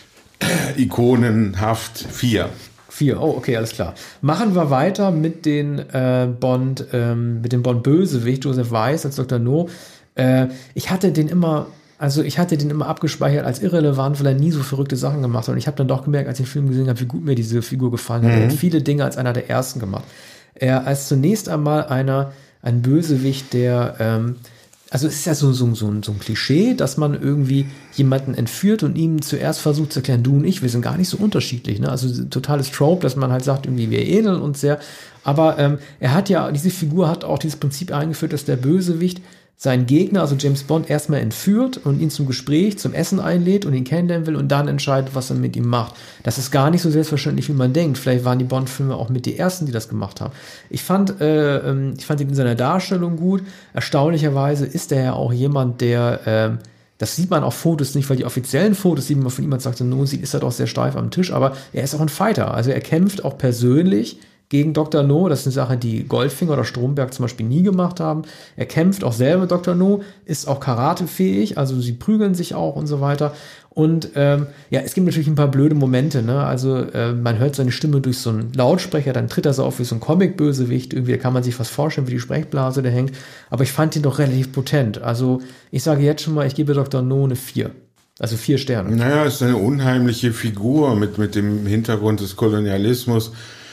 ikonenhaft vier. Vier, oh, okay, alles klar. Machen wir weiter mit den äh, Bond, ähm, mit dem Bond-Bösewicht, Joseph Weiss als Doktor No. Äh, ich hatte den immer... Also ich hatte den immer abgespeichert als irrelevant, weil er nie so verrückte Sachen gemacht hat. Und ich habe dann doch gemerkt, als ich den Film gesehen habe, wie gut mir diese Figur gefallen hat. Mhm. Er hat viele Dinge als einer der ersten gemacht. Er ist zunächst einmal einer, ein Bösewicht, der ähm, also es ist ja so, so, so, so ein Klischee, dass man irgendwie jemanden entführt und ihm zuerst versucht zu erklären, du und ich, wir sind gar nicht so unterschiedlich. Ne? Also totales Trope, dass man halt sagt, irgendwie wir ähneln uns sehr. Aber ähm, er hat ja, diese Figur hat auch dieses Prinzip eingeführt, dass der Bösewicht seinen Gegner, also James Bond, erstmal entführt und ihn zum Gespräch, zum Essen einlädt und ihn kennenlernen will und dann entscheidet, was er mit ihm macht. Das ist gar nicht so selbstverständlich, wie man denkt. Vielleicht waren die Bond-Filme auch mit die ersten, die das gemacht haben. Ich fand, äh, ich fand ihn in seiner Darstellung gut. Erstaunlicherweise ist er ja auch jemand, der, äh, das sieht man auf Fotos nicht, weil die offiziellen Fotos, die man von ihm sagt, nun sieht, ist er doch sehr steif am Tisch, aber er ist auch ein Fighter. Also er kämpft auch persönlich gegen Doktor No. Das ist eine Sache, die Goldfinger oder Stromberg zum Beispiel nie gemacht haben. Er kämpft auch selber mit Doktor No, ist auch karatefähig, also sie prügeln sich auch und so weiter. Und ähm, ja, es gibt natürlich ein paar blöde Momente, ne? Also äh, man hört seine Stimme durch so einen Lautsprecher, dann tritt er so auf wie so ein Comic-Bösewicht. Irgendwie, da kann man sich was vorstellen, wie die Sprechblase, der hängt. Aber ich fand ihn doch relativ potent. Also ich sage jetzt schon mal, ich gebe Doktor No eine vier. Also vier Sterne. Naja, es ist eine unheimliche Figur mit, mit dem Hintergrund des Kolonialismus.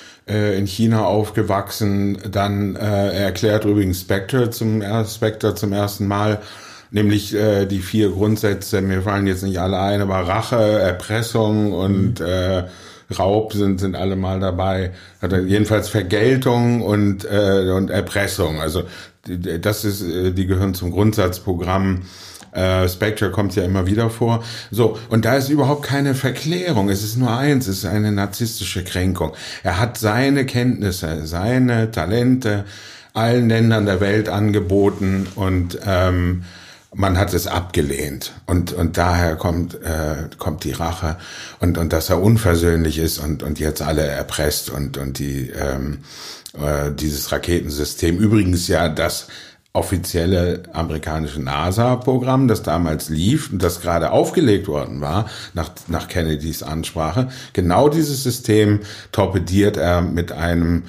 In China aufgewachsen, dann äh, er erklärt übrigens Spectre zum, äh, Spectre zum ersten Mal, nämlich äh, die vier Grundsätze, mir fallen jetzt nicht alle ein, aber Rache, Erpressung und mhm. äh, Raub sind sind alle mal dabei, also jedenfalls Vergeltung und äh, und Erpressung, also das ist, die gehören zum Grundsatzprogramm. Äh, Spectre kommt ja immer wieder vor. So, und da ist überhaupt keine Verklärung. Es ist nur eins, es ist eine narzisstische Kränkung. Er hat seine Kenntnisse, seine Talente allen Ländern der Welt angeboten und ähm, man hat es abgelehnt. Und und daher kommt äh, kommt die Rache und und dass er unversöhnlich ist und und jetzt alle erpresst und und die ähm, äh, dieses Raketensystem, übrigens ja das offizielle amerikanische NASA-Programm, das damals lief und das gerade aufgelegt worden war, nach, nach Kennedys Ansprache. Genau dieses System torpediert er mit einem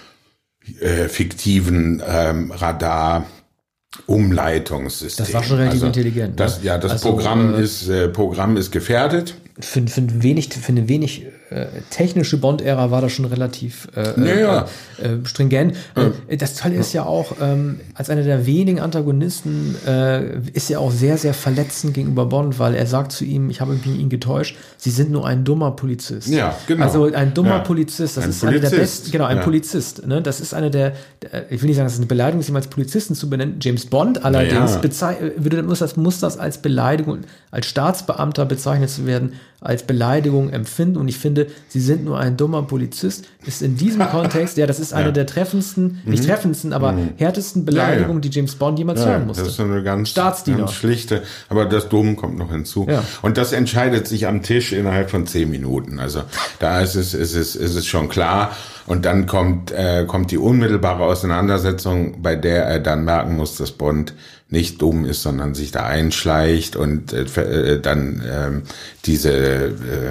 äh, fiktiven ähm, Radar Umleitungssystem. Das war schon relativ also, intelligent. Das, ne? ja, das also, Programm äh, ist äh, Programm ist gefährdet. Für, für, ein wenig, für eine wenig äh, technische Bond-Ära war das schon relativ äh, ja, ja. Äh, stringent. Ja. Äh, das Tolle ist ja auch, ähm, als einer der wenigen Antagonisten äh, ist er auch sehr, sehr verletzend gegenüber Bond, weil er sagt zu ihm, ich habe ihn getäuscht, Sie sind nur ein dummer Polizist. Ja, genau. Also ein dummer ja. Polizist, das ein ist Polizist. einer der besten, genau, ein ja. Polizist. Ne? Das ist eine der, der, ich will nicht sagen, das ist eine Beleidigung, sich als Polizisten zu benennen. James Bond allerdings ja. bezei- würde, muss, das, muss das als Beleidigung, als Staatsbeamter bezeichnet zu werden, als Beleidigung empfinden, und ich finde, Sie sind nur ein dummer Polizist, ist in diesem Kontext, ja, das ist eine ja. der treffendsten, mhm. nicht treffendsten, aber mhm. härtesten Beleidigungen, ja, ja. die James Bond jemals ja, hören musste. Das ist eine ganz, Staatsdiener. ganz schlichte, aber das Dumm kommt noch hinzu. Ja. Und das entscheidet sich am Tisch innerhalb von zehn Minuten. Also da ist es, ist es, ist es schon klar. Und dann kommt, äh, kommt die unmittelbare Auseinandersetzung, bei der er dann merken muss, dass Bond nicht dumm ist, sondern sich da einschleicht und äh, dann ähm, diese äh,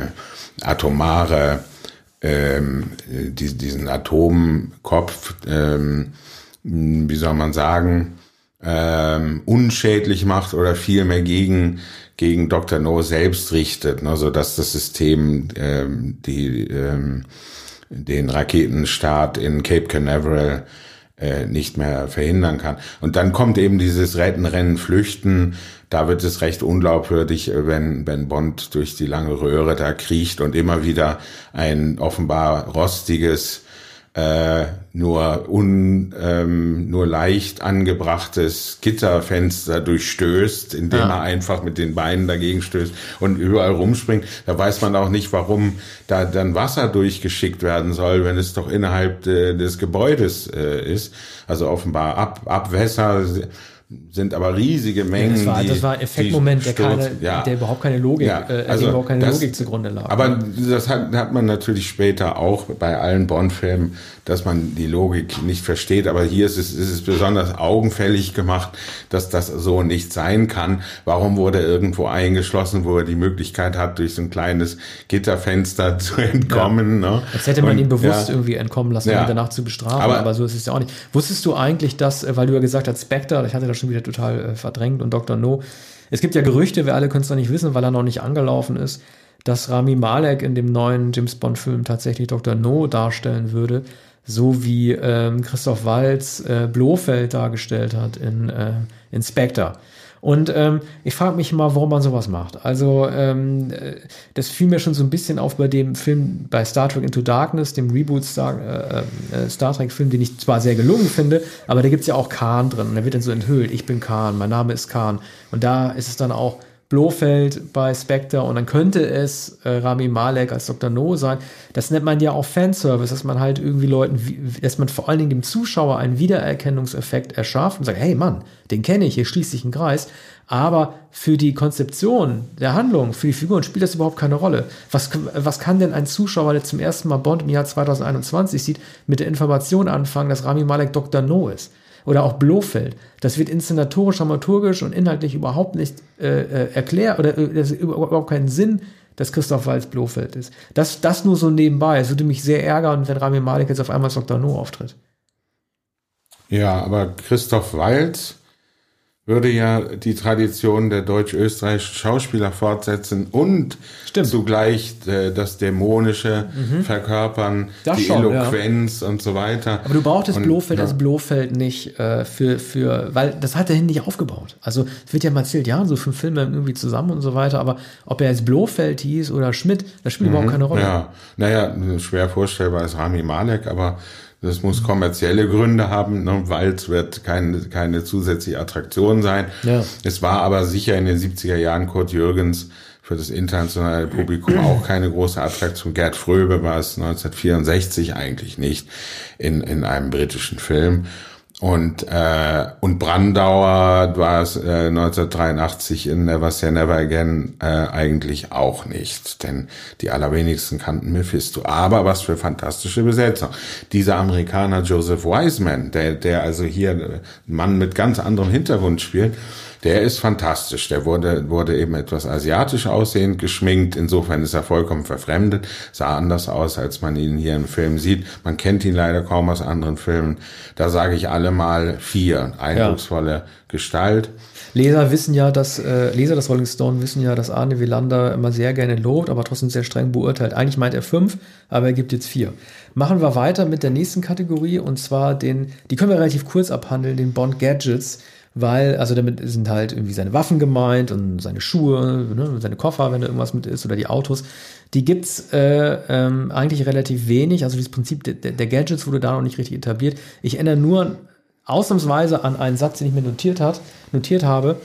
atomare, ähm, die, diesen Atomkopf, ähm, wie soll man sagen, ähm, unschädlich macht oder vielmehr gegen gegen Doktor No selbst richtet, ne, so dass das System ähm, die ähm, den Raketenstart in Cape Canaveral äh, nicht mehr verhindern kann. Und dann kommt eben dieses Retten, Rennen, Flüchten. Da wird es recht unglaubwürdig, wenn, wenn Bond durch die lange Röhre da kriecht und immer wieder ein offenbar rostiges, äh, nur un, ähm, nur leicht angebrachtes Gitterfenster durchstößt, indem ja. er einfach mit den Beinen dagegen stößt und überall rumspringt. Da weiß man auch nicht, warum da dann Wasser durchgeschickt werden soll, wenn es doch innerhalb äh, des Gebäudes äh, ist. Also offenbar Ab, Abwässer sind aber riesige Mengen. Ja, das war, die, das war ein Effektmoment, der, keine, ja. der überhaupt keine Logik, ja, äh, also dem überhaupt keine das, Logik zugrunde lag. Aber das hat, hat man natürlich später auch bei allen Bond-Filmen, dass man die Logik nicht versteht. Aber hier ist es, ist es besonders augenfällig gemacht, dass das so nicht sein kann. Warum wurde er irgendwo eingeschlossen, wo er die Möglichkeit hat, durch so ein kleines Gitterfenster zu entkommen? Ja. Ne? Jetzt hätte man Und, ihn bewusst ja. irgendwie entkommen lassen, um ja. ihn danach zu bestrafen. Aber, aber so ist es ja auch nicht. Wusstest du eigentlich, dass, weil du ja gesagt hast, Spectre, ich hatte das schon wieder total äh, verdrängt, und Doktor No. Es gibt ja Gerüchte, wir alle können es noch nicht wissen, weil er noch nicht angelaufen ist, dass Rami Malek in dem neuen James Bond-Film tatsächlich Doktor No darstellen würde. so wie ähm, Christoph Waltz äh, Blofeld dargestellt hat in äh, in Spectre. Und ähm, ich frage mich mal, warum man sowas macht. Also ähm, das fiel mir schon so ein bisschen auf bei dem Film, bei Star Trek Into Darkness, dem Reboot Star, äh, äh, Star Trek Film, den ich zwar sehr gelungen finde, aber da gibt's ja auch Khan drin. Und der wird dann so enthüllt, ich bin Khan, mein Name ist Khan. Und da ist es dann auch Blofeld bei Spectre und dann könnte es äh, Rami Malek als Doktor No sein. Das nennt man ja auch Fanservice, dass man halt irgendwie Leuten, wie, dass man vor allen Dingen dem Zuschauer einen Wiedererkennungseffekt erschafft und sagt, hey Mann, den kenne ich, hier schließt sich ein Kreis. Aber für die Konzeption der Handlung, für die Figuren spielt das überhaupt keine Rolle. Was, was kann denn ein Zuschauer, der zum ersten Mal Bond im Jahr zwanzig einundzwanzig sieht, mit der Information anfangen, dass Rami Malek Doktor No ist? Oder auch Blofeld. Das wird inszenatorisch, dramaturgisch und inhaltlich überhaupt nicht äh, äh, erklärt oder äh, das überhaupt keinen Sinn, dass Christoph Waltz Blofeld ist. Das, das nur so nebenbei. Es würde mich sehr ärgern, wenn Rami Malek jetzt auf einmal als Doktor No auftritt. Ja, aber Christoph Waltz würde ja die Tradition der deutsch-österreichischen Schauspieler fortsetzen und Stimmt. zugleich äh, das Dämonische mhm. verkörpern, das die schon, Eloquenz ja. und so weiter. Aber du brauchtest und, Blofeld ja. als Blofeld nicht äh, für, für, weil das hat er hin nicht aufgebaut. Also es wird ja mal erzählt, ja, so fünf Filme irgendwie zusammen und so weiter, aber ob er jetzt Blofeld hieß oder Schmidt, das spielt mhm. überhaupt keine Rolle. Ja, naja, schwer vorstellbar ist Rami Malek, aber das muss kommerzielle Gründe haben. Ne? Waltz wird keine, keine zusätzliche Attraktion sein. Ja. Es war aber sicher in den siebziger Jahren Kurt Jürgens für das internationale Publikum auch keine große Attraktion. Gerd Fröbe war es neunzehnhundertvierundsechzig eigentlich nicht in, in einem britischen Film. Und äh, und Brandauer war es äh, neunzehnhundertdreiundachtzig in Never Say Never Again äh, eigentlich auch nicht, denn die allerwenigsten kannten Mephisto. Aber was für fantastische Besetzung. Dieser Amerikaner Joseph Wiseman, der der also hier ein Mann mit ganz anderem Hintergrund spielt, der ist fantastisch. Der wurde wurde eben etwas asiatisch aussehend geschminkt. Insofern ist er vollkommen verfremdet. Sah anders aus, als man ihn hier im Film sieht. Man kennt ihn leider kaum aus anderen Filmen. Da sage ich alle mal vier. Eindrucksvolle ja. Gestalt. Leser wissen ja, dass äh, Leser des Rolling Stone wissen ja, dass Arne Wielander immer sehr gerne lobt, aber trotzdem sehr streng beurteilt. Eigentlich meint er fünf, aber er gibt jetzt vier. Machen wir weiter mit der nächsten Kategorie und zwar den, die können wir relativ kurz abhandeln, den Bond Gadgets. Weil, also damit sind halt irgendwie seine Waffen gemeint und seine Schuhe, ne, seine Koffer, wenn da irgendwas mit ist, oder die Autos. Die gibt's äh, ähm, eigentlich relativ wenig. Also dieses Prinzip der, der Gadgets wurde da noch nicht richtig etabliert. Ich erinnere nur ausnahmsweise an einen Satz, den ich mir notiert, hat, notiert habe.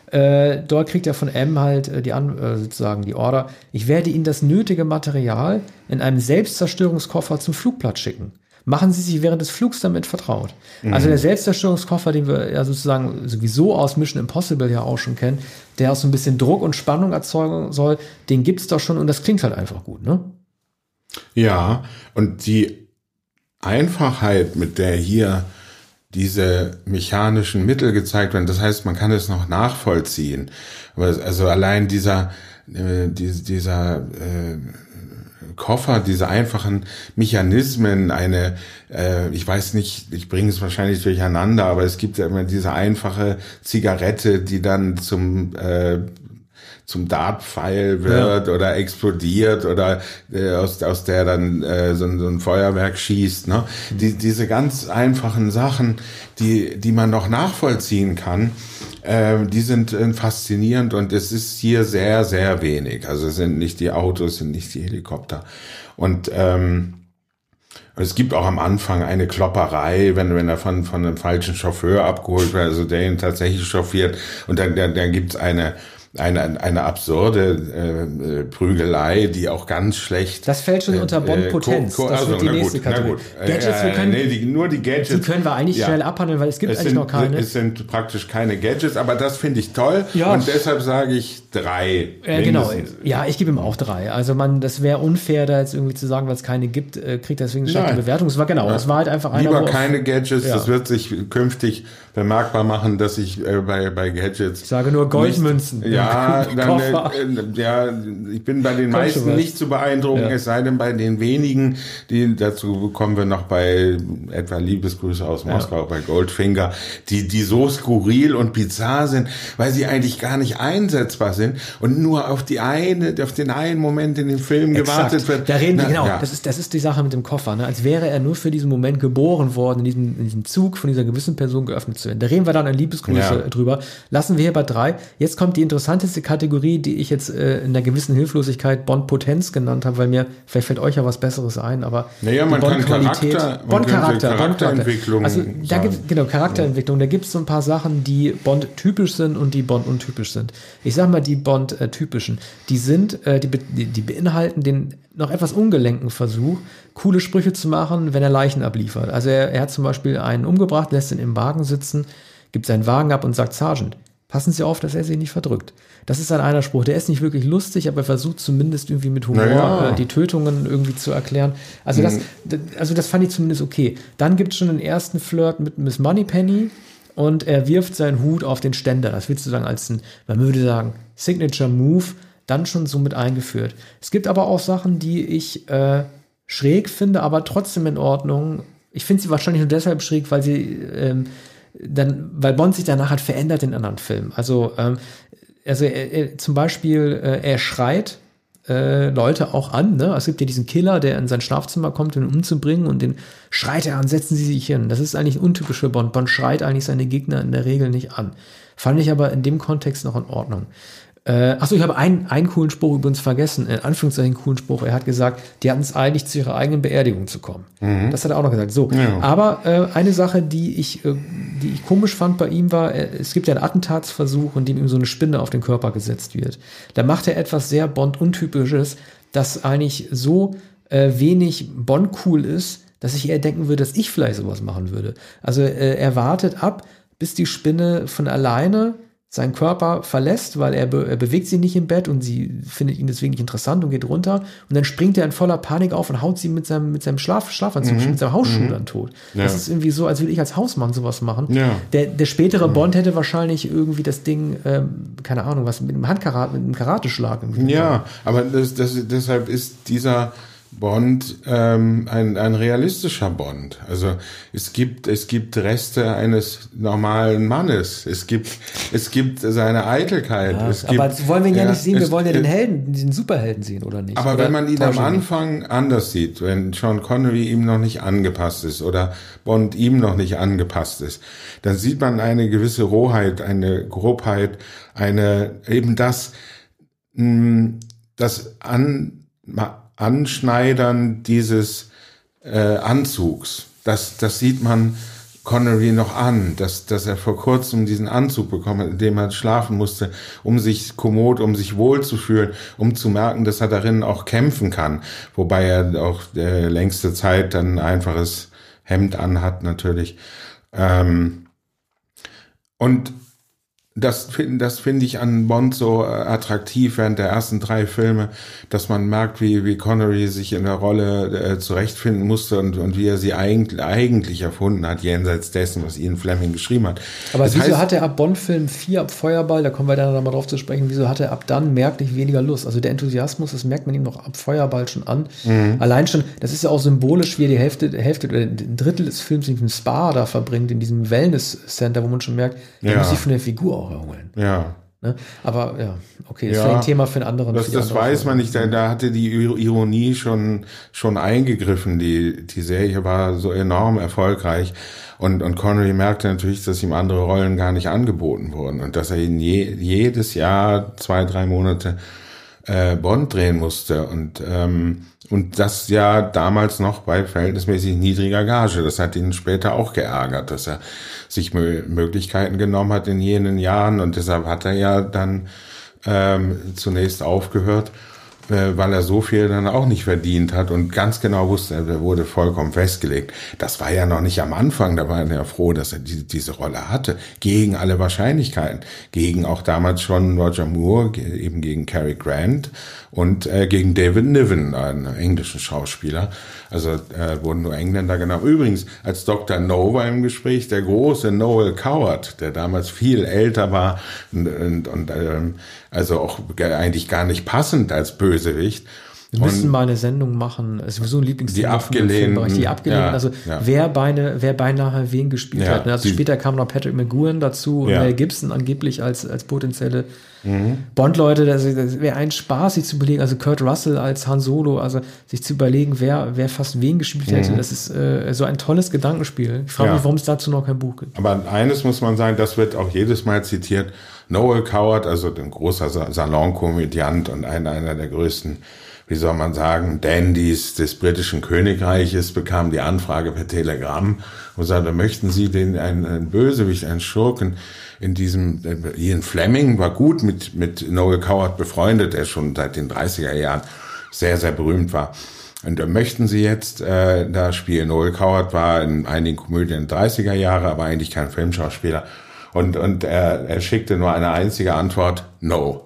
Äh, dort kriegt er von M halt äh, die an, äh, sozusagen die Order, ich werde Ihnen das nötige Material in einem Selbstzerstörungskoffer zum Flugplatz schicken. Machen Sie sich während des Flugs damit vertraut. Mhm. Also der Selbstzerstörungskoffer, den wir ja sozusagen sowieso aus Mission Impossible ja auch schon kennen, der auch so ein bisschen Druck und Spannung erzeugen soll, den gibt's doch schon und das klingt halt einfach gut, ne? Ja, und die Einfachheit, mit der hier diese mechanischen Mittel gezeigt werden, das heißt, man kann es noch nachvollziehen. Also allein dieser, äh, dieser, äh, Koffer, diese einfachen Mechanismen, eine, äh, ich weiß nicht, ich bringe es wahrscheinlich durcheinander, aber es gibt ja immer diese einfache Zigarette, die dann zum äh, zum Dartpfeil wird ja. oder explodiert oder äh, aus aus der dann äh, so, so ein Feuerwerk schießt. Ne? Mhm. Die, diese ganz einfachen Sachen, die die man noch nachvollziehen kann, äh, die sind äh, faszinierend und es ist hier sehr sehr wenig. Also es sind nicht die Autos, sind nicht die Helikopter und ähm, es gibt auch am Anfang eine Klopperei, wenn wenn er von von einem falschen Chauffeur abgeholt wird, also der ihn tatsächlich chauffiert und dann dann, dann gibt's eine Eine, eine absurde äh, Prügelei, die auch ganz schlecht... Das fällt schon äh, unter Bond-Potenz. Ko- ko- das also, wird die nächste gut, Kategorie. Gadgets, wir können, nee, die, nur die Gadgets. Die können wir eigentlich ja. schnell abhandeln, weil es gibt es eigentlich sind, noch keine. Es sind praktisch keine Gadgets, aber das finde ich toll. Ja. Und deshalb sage ich drei. Äh, genau, ja, ich gebe ihm auch drei. Also man, das wäre unfair, da jetzt irgendwie zu sagen, weil es keine gibt, äh, kriegt deswegen eine schlechte Bewertung. Es war genau, es war halt einfach einer... Lieber keine Gadgets, ja. Das wird sich künftig bemerkbar machen, dass ich äh, bei, bei Gadgets... Ich sage nur Goldmünzen. Nicht, ja, dann, äh, ja, ich bin bei den meisten nicht zu beeindrucken, ja. Es sei denn bei den wenigen, die dazu kommen wir noch bei etwa Liebesgrüße aus Moskau, ja. bei Goldfinger, die, die so skurril und bizarr sind, weil sie eigentlich gar nicht einsetzbar sind und nur auf die eine, auf den einen Moment in dem Film Exakt. gewartet wird. Da reden wir, genau, ja. das ist, das ist die Sache mit dem Koffer, ne? Als wäre er nur für diesen Moment geboren worden, in diesem, in diesem Zug von dieser gewissen Person geöffnet zu werden. Da reden wir dann in Liebesgrüße ja. drüber. Lassen wir hier bei drei. Jetzt kommt die interessanteste Kategorie, die ich jetzt äh, in einer gewissen Hilflosigkeit Bond-Potenz genannt habe, weil mir, vielleicht fällt euch ja was Besseres ein, aber naja, man kann Charakter, Bond-Charakter, Charakterentwicklung. Also da gibt genau Charakterentwicklung. Da gibt es so ein paar Sachen, die Bond-typisch sind und die Bond-untypisch sind. Ich sag mal die Bond-typischen. Die sind, äh, die, die, die beinhalten den noch etwas ungelenken Versuch, coole Sprüche zu machen, wenn er Leichen abliefert. Also er, er hat zum Beispiel einen umgebracht, lässt ihn im Wagen sitzen, gibt seinen Wagen ab und sagt, Sergeant, passen Sie auf, dass er sich nicht verdrückt. Das ist ein einer Spruch, der ist nicht wirklich lustig, aber er versucht zumindest irgendwie mit Humor naja. äh, die Tötungen irgendwie zu erklären. Also das, also das fand ich zumindest okay. Dann gibt es schon den ersten Flirt mit Miss Moneypenny und er wirft seinen Hut auf den Ständer. Das willst du sagen als ein, man würde sagen, Signature Move, dann schon so mit eingeführt. Es gibt aber auch Sachen, die ich äh, schräg finde, aber trotzdem in Ordnung. Ich finde sie wahrscheinlich nur deshalb schräg, weil sie ähm, dann, weil Bond sich danach hat verändert in anderen Filmen. Also, ähm, also er, er, zum Beispiel, äh, er schreit äh, Leute auch an. Ne? Es gibt ja diesen Killer, der in sein Schlafzimmer kommt, um ihn umzubringen, und den schreit er an, setzen Sie sich hin. Das ist eigentlich untypisch für Bond. Bond schreit eigentlich seine Gegner in der Regel nicht an. Fand ich aber in dem Kontext noch in Ordnung. Äh, achso, ich habe einen, einen coolen Spruch übrigens vergessen, in Anführungszeichen coolen Spruch. Er hat gesagt, die hatten es eilig, zu ihrer eigenen Beerdigung zu kommen. Mhm. Das hat er auch noch gesagt. So, ja. Aber äh, eine Sache, die ich, äh, die ich komisch fand bei ihm war, äh, es gibt ja einen Attentatsversuch, in dem ihm so eine Spinne auf den Körper gesetzt wird. Da macht er etwas sehr Bond-untypisches, das eigentlich so äh, wenig Bond-cool ist, dass ich eher denken würde, dass ich vielleicht sowas machen würde. Also äh, er wartet ab, bis die Spinne von alleine seinen Körper verlässt, weil er, be- er bewegt sie nicht im Bett und sie findet ihn deswegen nicht interessant und geht runter, und dann springt er in voller Panik auf und haut sie mit seinem, mit seinem Schlaf- Schlafanzug, mhm. mit seinem Hausschuh mhm. dann tot. Ja. Das ist irgendwie so, als würde ich als Hausmann sowas machen. Ja. Der, der spätere mhm. Bond hätte wahrscheinlich irgendwie das Ding, ähm, keine Ahnung, was mit einem Handkarate, mit einem Karateschlag. Ja, aber das, das, deshalb ist dieser Bond ähm, ein, ein realistischer Bond. Also es gibt es gibt Reste eines normalen Mannes. Es gibt es gibt seine Eitelkeit. Ja, es aber gibt, das wollen wir ja, ja nicht sehen. Wir es, wollen ja den Helden, den Superhelden sehen, oder nicht? Aber oder wenn man ihn am Anfang anders sieht, wenn Sean Connery ihm noch nicht angepasst ist oder Bond ihm noch nicht angepasst ist, dann sieht man eine gewisse Rohheit, eine Grobheit, eine eben das mh, das an Anschneidern dieses äh, Anzugs. Das, das sieht man Connery noch an, dass, dass er vor kurzem diesen Anzug bekommen hat, in dem er schlafen musste, um sich kommod, um sich wohlzufühlen, um zu merken, dass er darin auch kämpfen kann. Wobei er auch äh, längste Zeit dann ein einfaches Hemd anhat, natürlich. Ähm, und Das finde das finde ich an Bond so attraktiv während der ersten drei Filme, dass man merkt, wie wie Connery sich in der Rolle äh, zurechtfinden musste und und wie er sie eigentlich eigentlich erfunden hat, jenseits dessen, was Ian Fleming geschrieben hat. Aber das wieso heißt, hat er ab Bond-Film vier, ab Feuerball, da kommen wir dann nochmal drauf zu sprechen, wieso hat er ab dann merklich weniger Lust? Also der Enthusiasmus, das merkt man ihm noch ab Feuerball schon an. Mhm. Allein schon, das ist ja auch symbolisch, wie er die Hälfte, Hälfte oder ein Drittel des Films in diesem Spa da verbringt, in diesem Wellness-Center, wo man schon merkt, der ja. muss sich von der Figur auch erholen. Ja. Ne? Aber ja, okay, das ja, ist ein Thema für einen anderen. Das, das andere weiß man nicht, da, da hatte die Ironie schon schon eingegriffen. Die die Serie war so enorm erfolgreich und und Connery merkte natürlich, dass ihm andere Rollen gar nicht angeboten wurden und dass er ihn je, jedes Jahr zwei, drei Monate äh, Bond drehen musste und ähm, und das ja damals noch bei verhältnismäßig niedriger Gage. Das hat ihn später auch geärgert, dass er sich Mö- Möglichkeiten genommen hat in jenen Jahren und deshalb hat er ja dann ähm, zunächst aufgehört. weil er so viel dann auch nicht verdient hat und ganz genau wusste, er wurde vollkommen festgelegt. Das war ja noch nicht am Anfang, da war er ja froh, dass er die, diese Rolle hatte, gegen alle Wahrscheinlichkeiten, gegen auch damals schon Roger Moore, eben gegen Cary Grant und äh, gegen David Niven, einen englischen Schauspieler. Also äh, wurden nur Engländer genommen. Übrigens, als Doktor No war im Gespräch der große Noel Coward, der damals viel älter war und, und, und ähm, also auch eigentlich gar nicht passend als Bösewicht. Wir müssen mal eine Sendung machen, es ist sowieso ein Lieblingsthema. Die Abgelehnten. Die Abgelehnten, ja, also ja. wer, beine, wer beinahe wen gespielt ja, hat. Also die, später kam noch Patrick McGoohan dazu ja. und Mel Gibson angeblich als, als potenzielle mhm. Bond-Leute. Das, das wäre ein Spaß, sich zu überlegen, also Kurt Russell als Han Solo, also sich zu überlegen, wer, wer fast wen gespielt mhm. hätte. Das ist äh, so ein tolles Gedankenspiel. Ich frage ja. mich, warum es dazu noch kein Buch gibt. Aber eines muss man sagen, das wird auch jedes Mal zitiert. Noel Coward, also ein großer Salonkomödiant und einer, einer der größten, wie soll man sagen, Dandys des britischen Königreiches, bekam die Anfrage per Telegramm und sagte, möchten Sie den, einen, einen Bösewicht, einen Schurken in diesem, Ian Fleming war gut mit, mit Noel Coward befreundet, der schon seit den dreißiger Jahren sehr, sehr berühmt war. Und da möchten Sie jetzt äh, da spielen. Noel Coward war in einigen Komödien dreißiger Jahre, aber eigentlich kein Filmschauspieler. Und, und er, er schickte nur eine einzige Antwort, no.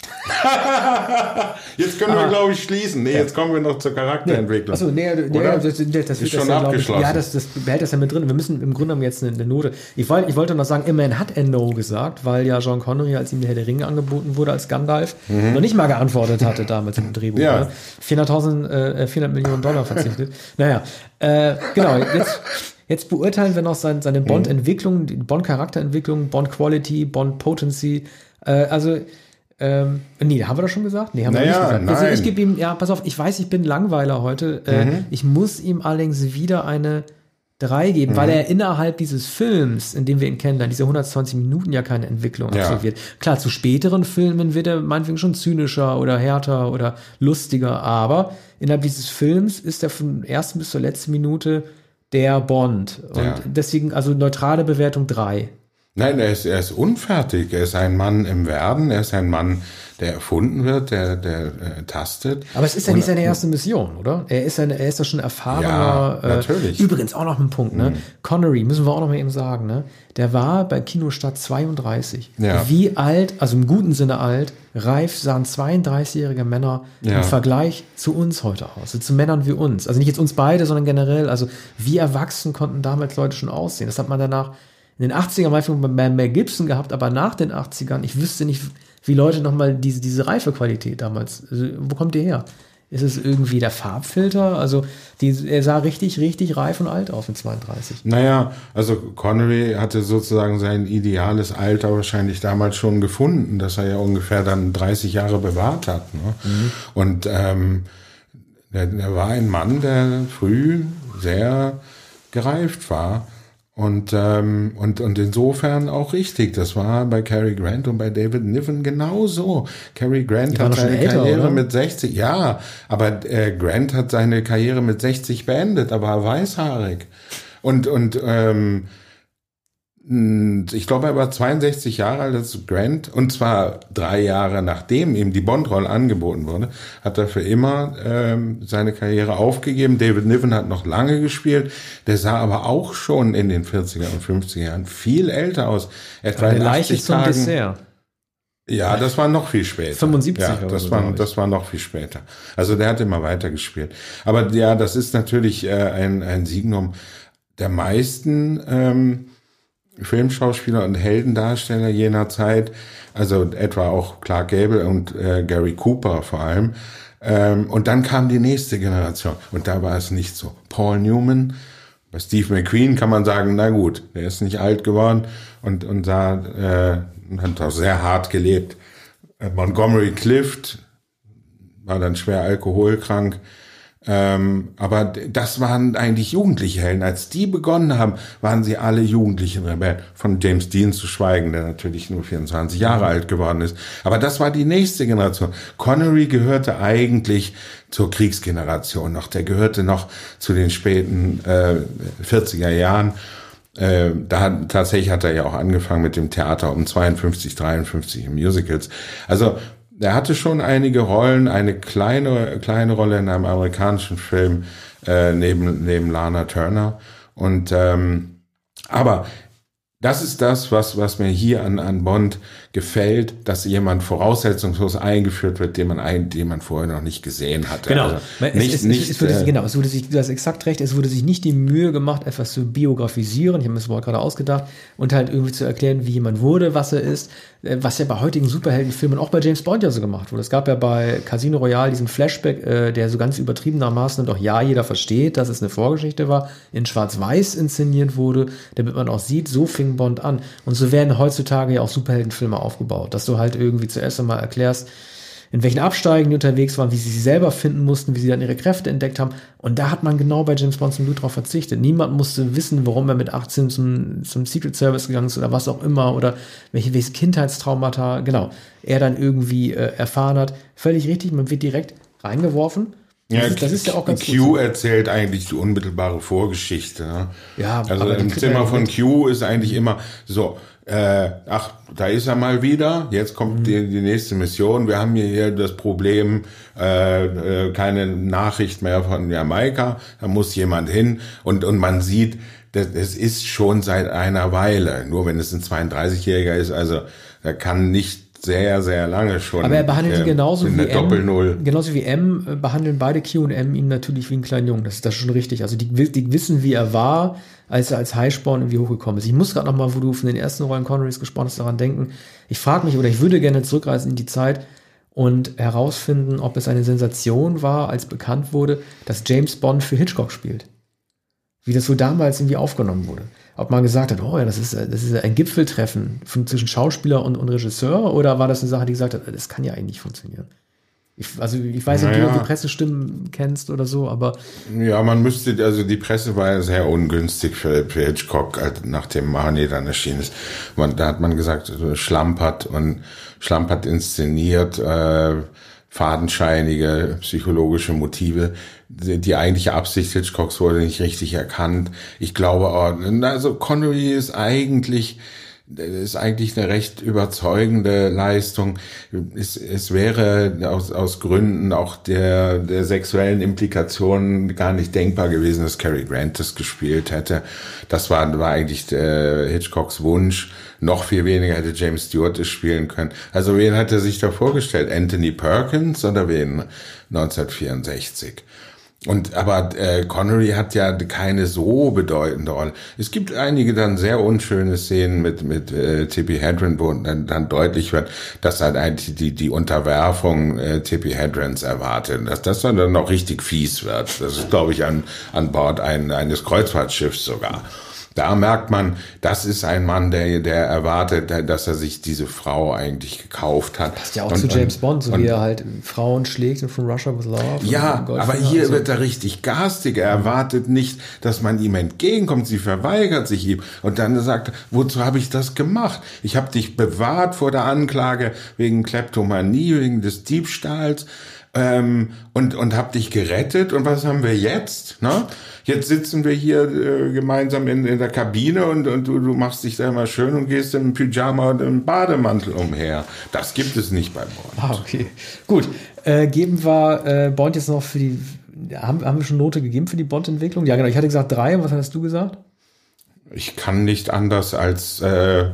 Jetzt können wir, glaube ich, schließen. Nee, jetzt kommen wir noch zur Charakterentwicklung. Achso, nee, nee das, das, das ist schon ja, abgeschlossen. Ich, ja, das, das behält das ja mit drin. Wir müssen im Grunde genommen jetzt eine, eine Note. Ich wollte, ich wollte noch sagen, immerhin hat er No gesagt, weil ja John Connery, als ihm der Herr der Ringe angeboten wurde als Gandalf, mhm. noch nicht mal geantwortet hatte damals im Drehbuch. Ja. Ne? vierhunderttausend, äh, vierhundert Millionen Dollar verzichtet. Naja, äh, genau, jetzt... Jetzt beurteilen wir noch seine, seine Bond-Entwicklung, die Bond-Charakterentwicklung, Bond-Quality, Bond-Potency. Äh, also, ähm, nee, haben wir das schon gesagt? Nee, haben naja, wir nicht gesagt. Nein. Also ich gebe ihm, ja, pass auf, ich weiß, ich bin Langweiler heute. Äh, mhm. Ich muss ihm allerdings wieder eine drei geben, mhm. weil er innerhalb dieses Films, in dem wir ihn kennen, dann diese hundertzwanzig Minuten ja keine Entwicklung ja. absolviert. Klar, zu späteren Filmen wird er meinetwegen schon zynischer oder härter oder lustiger, aber innerhalb dieses Films ist er von der ersten bis zur letzten Minute der Bond. Und ja. deswegen, also neutrale Bewertung drei. Nein, er ist, er ist unfertig. Er ist ein Mann im Werden. Er ist ein Mann, der erfunden wird, der, der äh, tastet. Aber es ist ja und, nicht seine erste Mission, oder? Er ist eine, er ist doch schon erfahrener. Ja, natürlich. Äh, übrigens auch noch ein Punkt, ne? Mhm. Connery, müssen wir auch noch mal eben sagen, ne? Der war bei Kinostart zweiunddreißig. Ja. Wie alt, also im guten Sinne alt, reif sahen zweiunddreißigjährige Männer ja. im Vergleich zu uns heute aus. Also zu Männern wie uns. Also nicht jetzt uns beide, sondern generell. Also wie erwachsen konnten damals Leute schon aussehen? Das hat man danach in den achtzigern mal bei Mel Gibson gehabt, aber nach den achtzigern, ich wüsste nicht, wie Leute nochmal diese, diese Reifequalität damals, also, wo kommt die her? Ist es irgendwie der Farbfilter? Also die, er sah richtig, richtig reif und alt aus mit zweiunddreißig. Naja, also Connery hatte sozusagen sein ideales Alter wahrscheinlich damals schon gefunden, dass er ja ungefähr dann dreißig Jahre bewahrt hat. Ne? Mhm. Und ähm, er, er war ein Mann, der früh sehr gereift war. Und, ähm, und, und insofern auch richtig. Das war bei Cary Grant und bei David Niven genauso. Cary Grant hat seine älter, Karriere oder? mit sechzig, ja, aber äh, Grant hat seine Karriere mit sechzig beendet, aber er weißhaarig. Und, und, ähm, ich glaube, er war zweiundsechzig Jahre alt als Grant, und zwar drei Jahre nachdem ihm die Bond-Rolle angeboten wurde, hat er für immer ähm, seine Karriere aufgegeben. David Niven hat noch lange gespielt, der sah aber auch schon in den vierziger und fünfziger Jahren viel älter aus. Etwa in achtzig Tagen. Dessert. Ja, das war noch viel später. fünfundsiebzig Ja, das war, das war noch viel später. Also der hat immer weiter gespielt. Aber ja, das ist natürlich äh, ein, ein Signum der meisten ähm, Filmschauspieler und Heldendarsteller jener Zeit, also etwa auch Clark Gable und äh, Gary Cooper vor allem. Ähm, und dann kam die nächste Generation und da war es nicht so. Paul Newman, bei Steve McQueen kann man sagen, na gut, der ist nicht alt geworden und, und sah, äh, hat auch sehr hart gelebt. Äh, Montgomery Clift war dann schwer alkoholkrank. Ähm, aber das waren eigentlich jugendliche Helden. Als die begonnen haben, waren sie alle jugendliche Rebellen. Von James Dean zu schweigen, der natürlich nur vierundzwanzig Jahre alt geworden ist. Aber das war die nächste Generation. Connery gehörte eigentlich zur Kriegsgeneration noch. Der gehörte noch zu den späten äh, vierziger Jahren. Äh, da tatsächlich hat er ja auch angefangen mit dem Theater um zweiundfünfzig, dreiundfünfzig im Musicals. Also er hatte schon einige Rollen, eine kleine kleine Rolle in einem amerikanischen Film äh, neben neben Lana Turner. Und ähm, aber das ist das, was was mir hier an an Bond gefällt, dass jemand voraussetzungslos eingeführt wird, den man ein, den man vorher noch nicht gesehen hatte. Genau, also es, nicht, es, nicht, es wurde sich, äh, genau, es wurde sich, du hast exakt recht, es wurde sich nicht die Mühe gemacht, etwas zu biografisieren, ich habe mir das Wort gerade ausgedacht, und halt irgendwie zu erklären, wie jemand wurde, was er ist, was ja bei heutigen Superheldenfilmen auch bei James Bond ja so gemacht wurde. Es gab ja bei Casino Royale diesen Flashback, äh, der so ganz übertriebenermaßen doch ja jeder versteht, dass es eine Vorgeschichte war, in Schwarz-Weiß inszeniert wurde, damit man auch sieht, so fing Bond an. Und so werden heutzutage ja auch Superheldenfilme aufgebaut, dass du halt irgendwie zuerst einmal erklärst, in welchen Absteigen die unterwegs waren, wie sie sich selber finden mussten, wie sie dann ihre Kräfte entdeckt haben. Und da hat man genau bei James Bond zum Blut drauf verzichtet. Niemand musste wissen, warum er mit achtzehn zum, zum Secret Service gegangen ist oder was auch immer oder welche, welche Kindheitstraumata, genau, er dann irgendwie äh, erfahren hat. Völlig richtig, man wird direkt reingeworfen. Das, ja, ist, das ist ja auch ganz Q gut. erzählt eigentlich die unmittelbare Vorgeschichte. Ne? Ja, also aber im die Zimmer von mit. Q ist eigentlich immer so, äh, ach, da ist er mal wieder, jetzt kommt mhm. die, die nächste Mission, wir haben hier, hier das Problem, äh, äh, keine Nachricht mehr von Jamaika, da muss jemand hin und, und man sieht, das, das ist schon seit einer Weile, nur wenn es ein zweiunddreißigjähriger ist, also er kann nicht sehr, sehr lange schon. Aber er behandelt ihn äh, genauso wie M, genauso wie M, äh, behandeln beide Q und M ihn natürlich wie einen kleinen Jungen. Das ist das schon richtig. Also die, die wissen, wie er war, als er als Highspawn irgendwie hochgekommen ist. Ich muss gerade nochmal, wo du von den ersten Rollen Connerys gesprochen hast, daran denken. Ich frage mich, oder ich würde gerne zurückreisen in die Zeit und herausfinden, ob es eine Sensation war, als bekannt wurde, dass James Bond für Hitchcock spielt. Wie das so damals irgendwie aufgenommen wurde. Ob man gesagt hat, oh ja, das ist, das ist ein Gipfeltreffen von, zwischen Schauspieler und, und Regisseur, oder war das eine Sache, die gesagt hat, das kann ja eigentlich nicht funktionieren? Ich, also ich weiß nicht, naja. ob du die Pressestimmen kennst oder so, aber... Ja, man müsste, also die Presse war ja sehr ungünstig für, für Hitchcock, nachdem Marnie dann erschienen ist. Man, da hat man gesagt, schlampert und schlampert inszeniert, äh, fadenscheinige psychologische Motive. Die, die eigentliche Absicht Hitchcocks wurde nicht richtig erkannt. Ich glaube auch, also Connery ist eigentlich, ist eigentlich eine recht überzeugende Leistung. Es, es wäre aus, aus Gründen auch der, der sexuellen Implikationen gar nicht denkbar gewesen, dass Cary Grant das gespielt hätte. Das war, war eigentlich äh, Hitchcocks Wunsch. Noch viel weniger hätte James Stewart es spielen können. Also wen hat er sich da vorgestellt? Anthony Perkins oder wen? neunzehnhundertvierundsechzig. Und aber äh, Connery hat ja keine so bedeutende Rolle. Es gibt einige dann sehr unschöne Szenen mit mit äh, Tippi Hedren, wo dann, dann deutlich wird, dass halt eigentlich die die Unterwerfung äh, Tippi Hedrens erwartet, dass das dann noch richtig fies wird. Das ist, glaube ich, an an Bord ein, eines Kreuzfahrtschiffs sogar. Da merkt man, das ist ein Mann, der, der erwartet, dass er sich diese Frau eigentlich gekauft hat. Passt ja auch und, zu James und, Bond, so und, wie er halt Frauen schlägt und From Russia with Love. Ja, aber hier also. wird er richtig garstig. Er erwartet nicht, dass man ihm entgegenkommt. Sie verweigert sich ihm. Und dann sagt er, wozu habe ich das gemacht? Ich habe dich bewahrt vor der Anklage wegen Kleptomanie, wegen des Diebstahls. Ähm, und und hab dich gerettet. Und was haben wir jetzt? Ne? Jetzt sitzen wir hier äh, gemeinsam in, in der Kabine und, und du, du machst dich da immer schön und gehst im Pyjama und im Bademantel umher. Das gibt es nicht bei Bond. Ah, okay. Gut. Äh, geben wir äh, Bond jetzt noch für die... Haben, haben wir schon Note gegeben für die Bond-Entwicklung? Ja, genau. Ich hatte gesagt drei. Und was hattest du gesagt? Ich kann nicht anders als... Äh,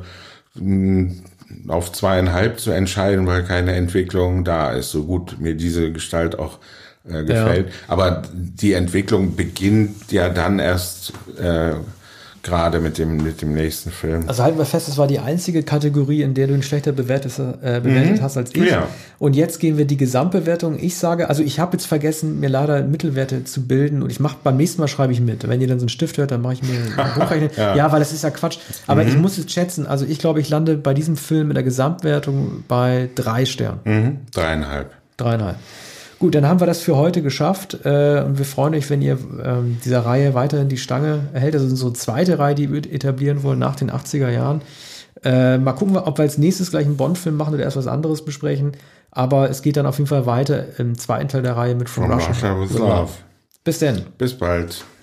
auf zweieinhalb zu entscheiden, weil keine Entwicklung da ist, so gut mir diese Gestalt auch äh, gefällt. Ja. Aber die Entwicklung beginnt ja dann erst äh, gerade mit dem mit dem nächsten Film. Also halten wir fest, das war die einzige Kategorie, in der du ihn schlechter bewertet, äh, bewertet mhm. hast als ich. Ja. Und jetzt gehen wir die Gesamtbewertung. Ich sage, also ich habe jetzt vergessen, mir leider Mittelwerte zu bilden, und ich mache beim nächsten Mal schreibe ich mit. Wenn ihr dann so einen Stift hört, dann mache ich mir hochrechnen. ja. ja, weil das ist ja Quatsch. Aber mhm. ich muss jetzt schätzen, also ich glaube, ich lande bei diesem Film in der Gesamtwertung bei drei Sternen. Mhm. Dreieinhalb. Dreieinhalb. Gut, dann haben wir das für heute geschafft, äh, und wir freuen euch, wenn ihr ähm, dieser Reihe weiterhin die Stange erhält. Das ist unsere zweite Reihe, die wir etablieren wollen nach den achtziger Jahren. Äh, mal gucken, ob wir als nächstes gleich einen Bond-Film machen oder erst was anderes besprechen. Aber es geht dann auf jeden Fall weiter im zweiten Teil der Reihe mit From, From Russia, Russia with Love. Bis denn. Bis bald.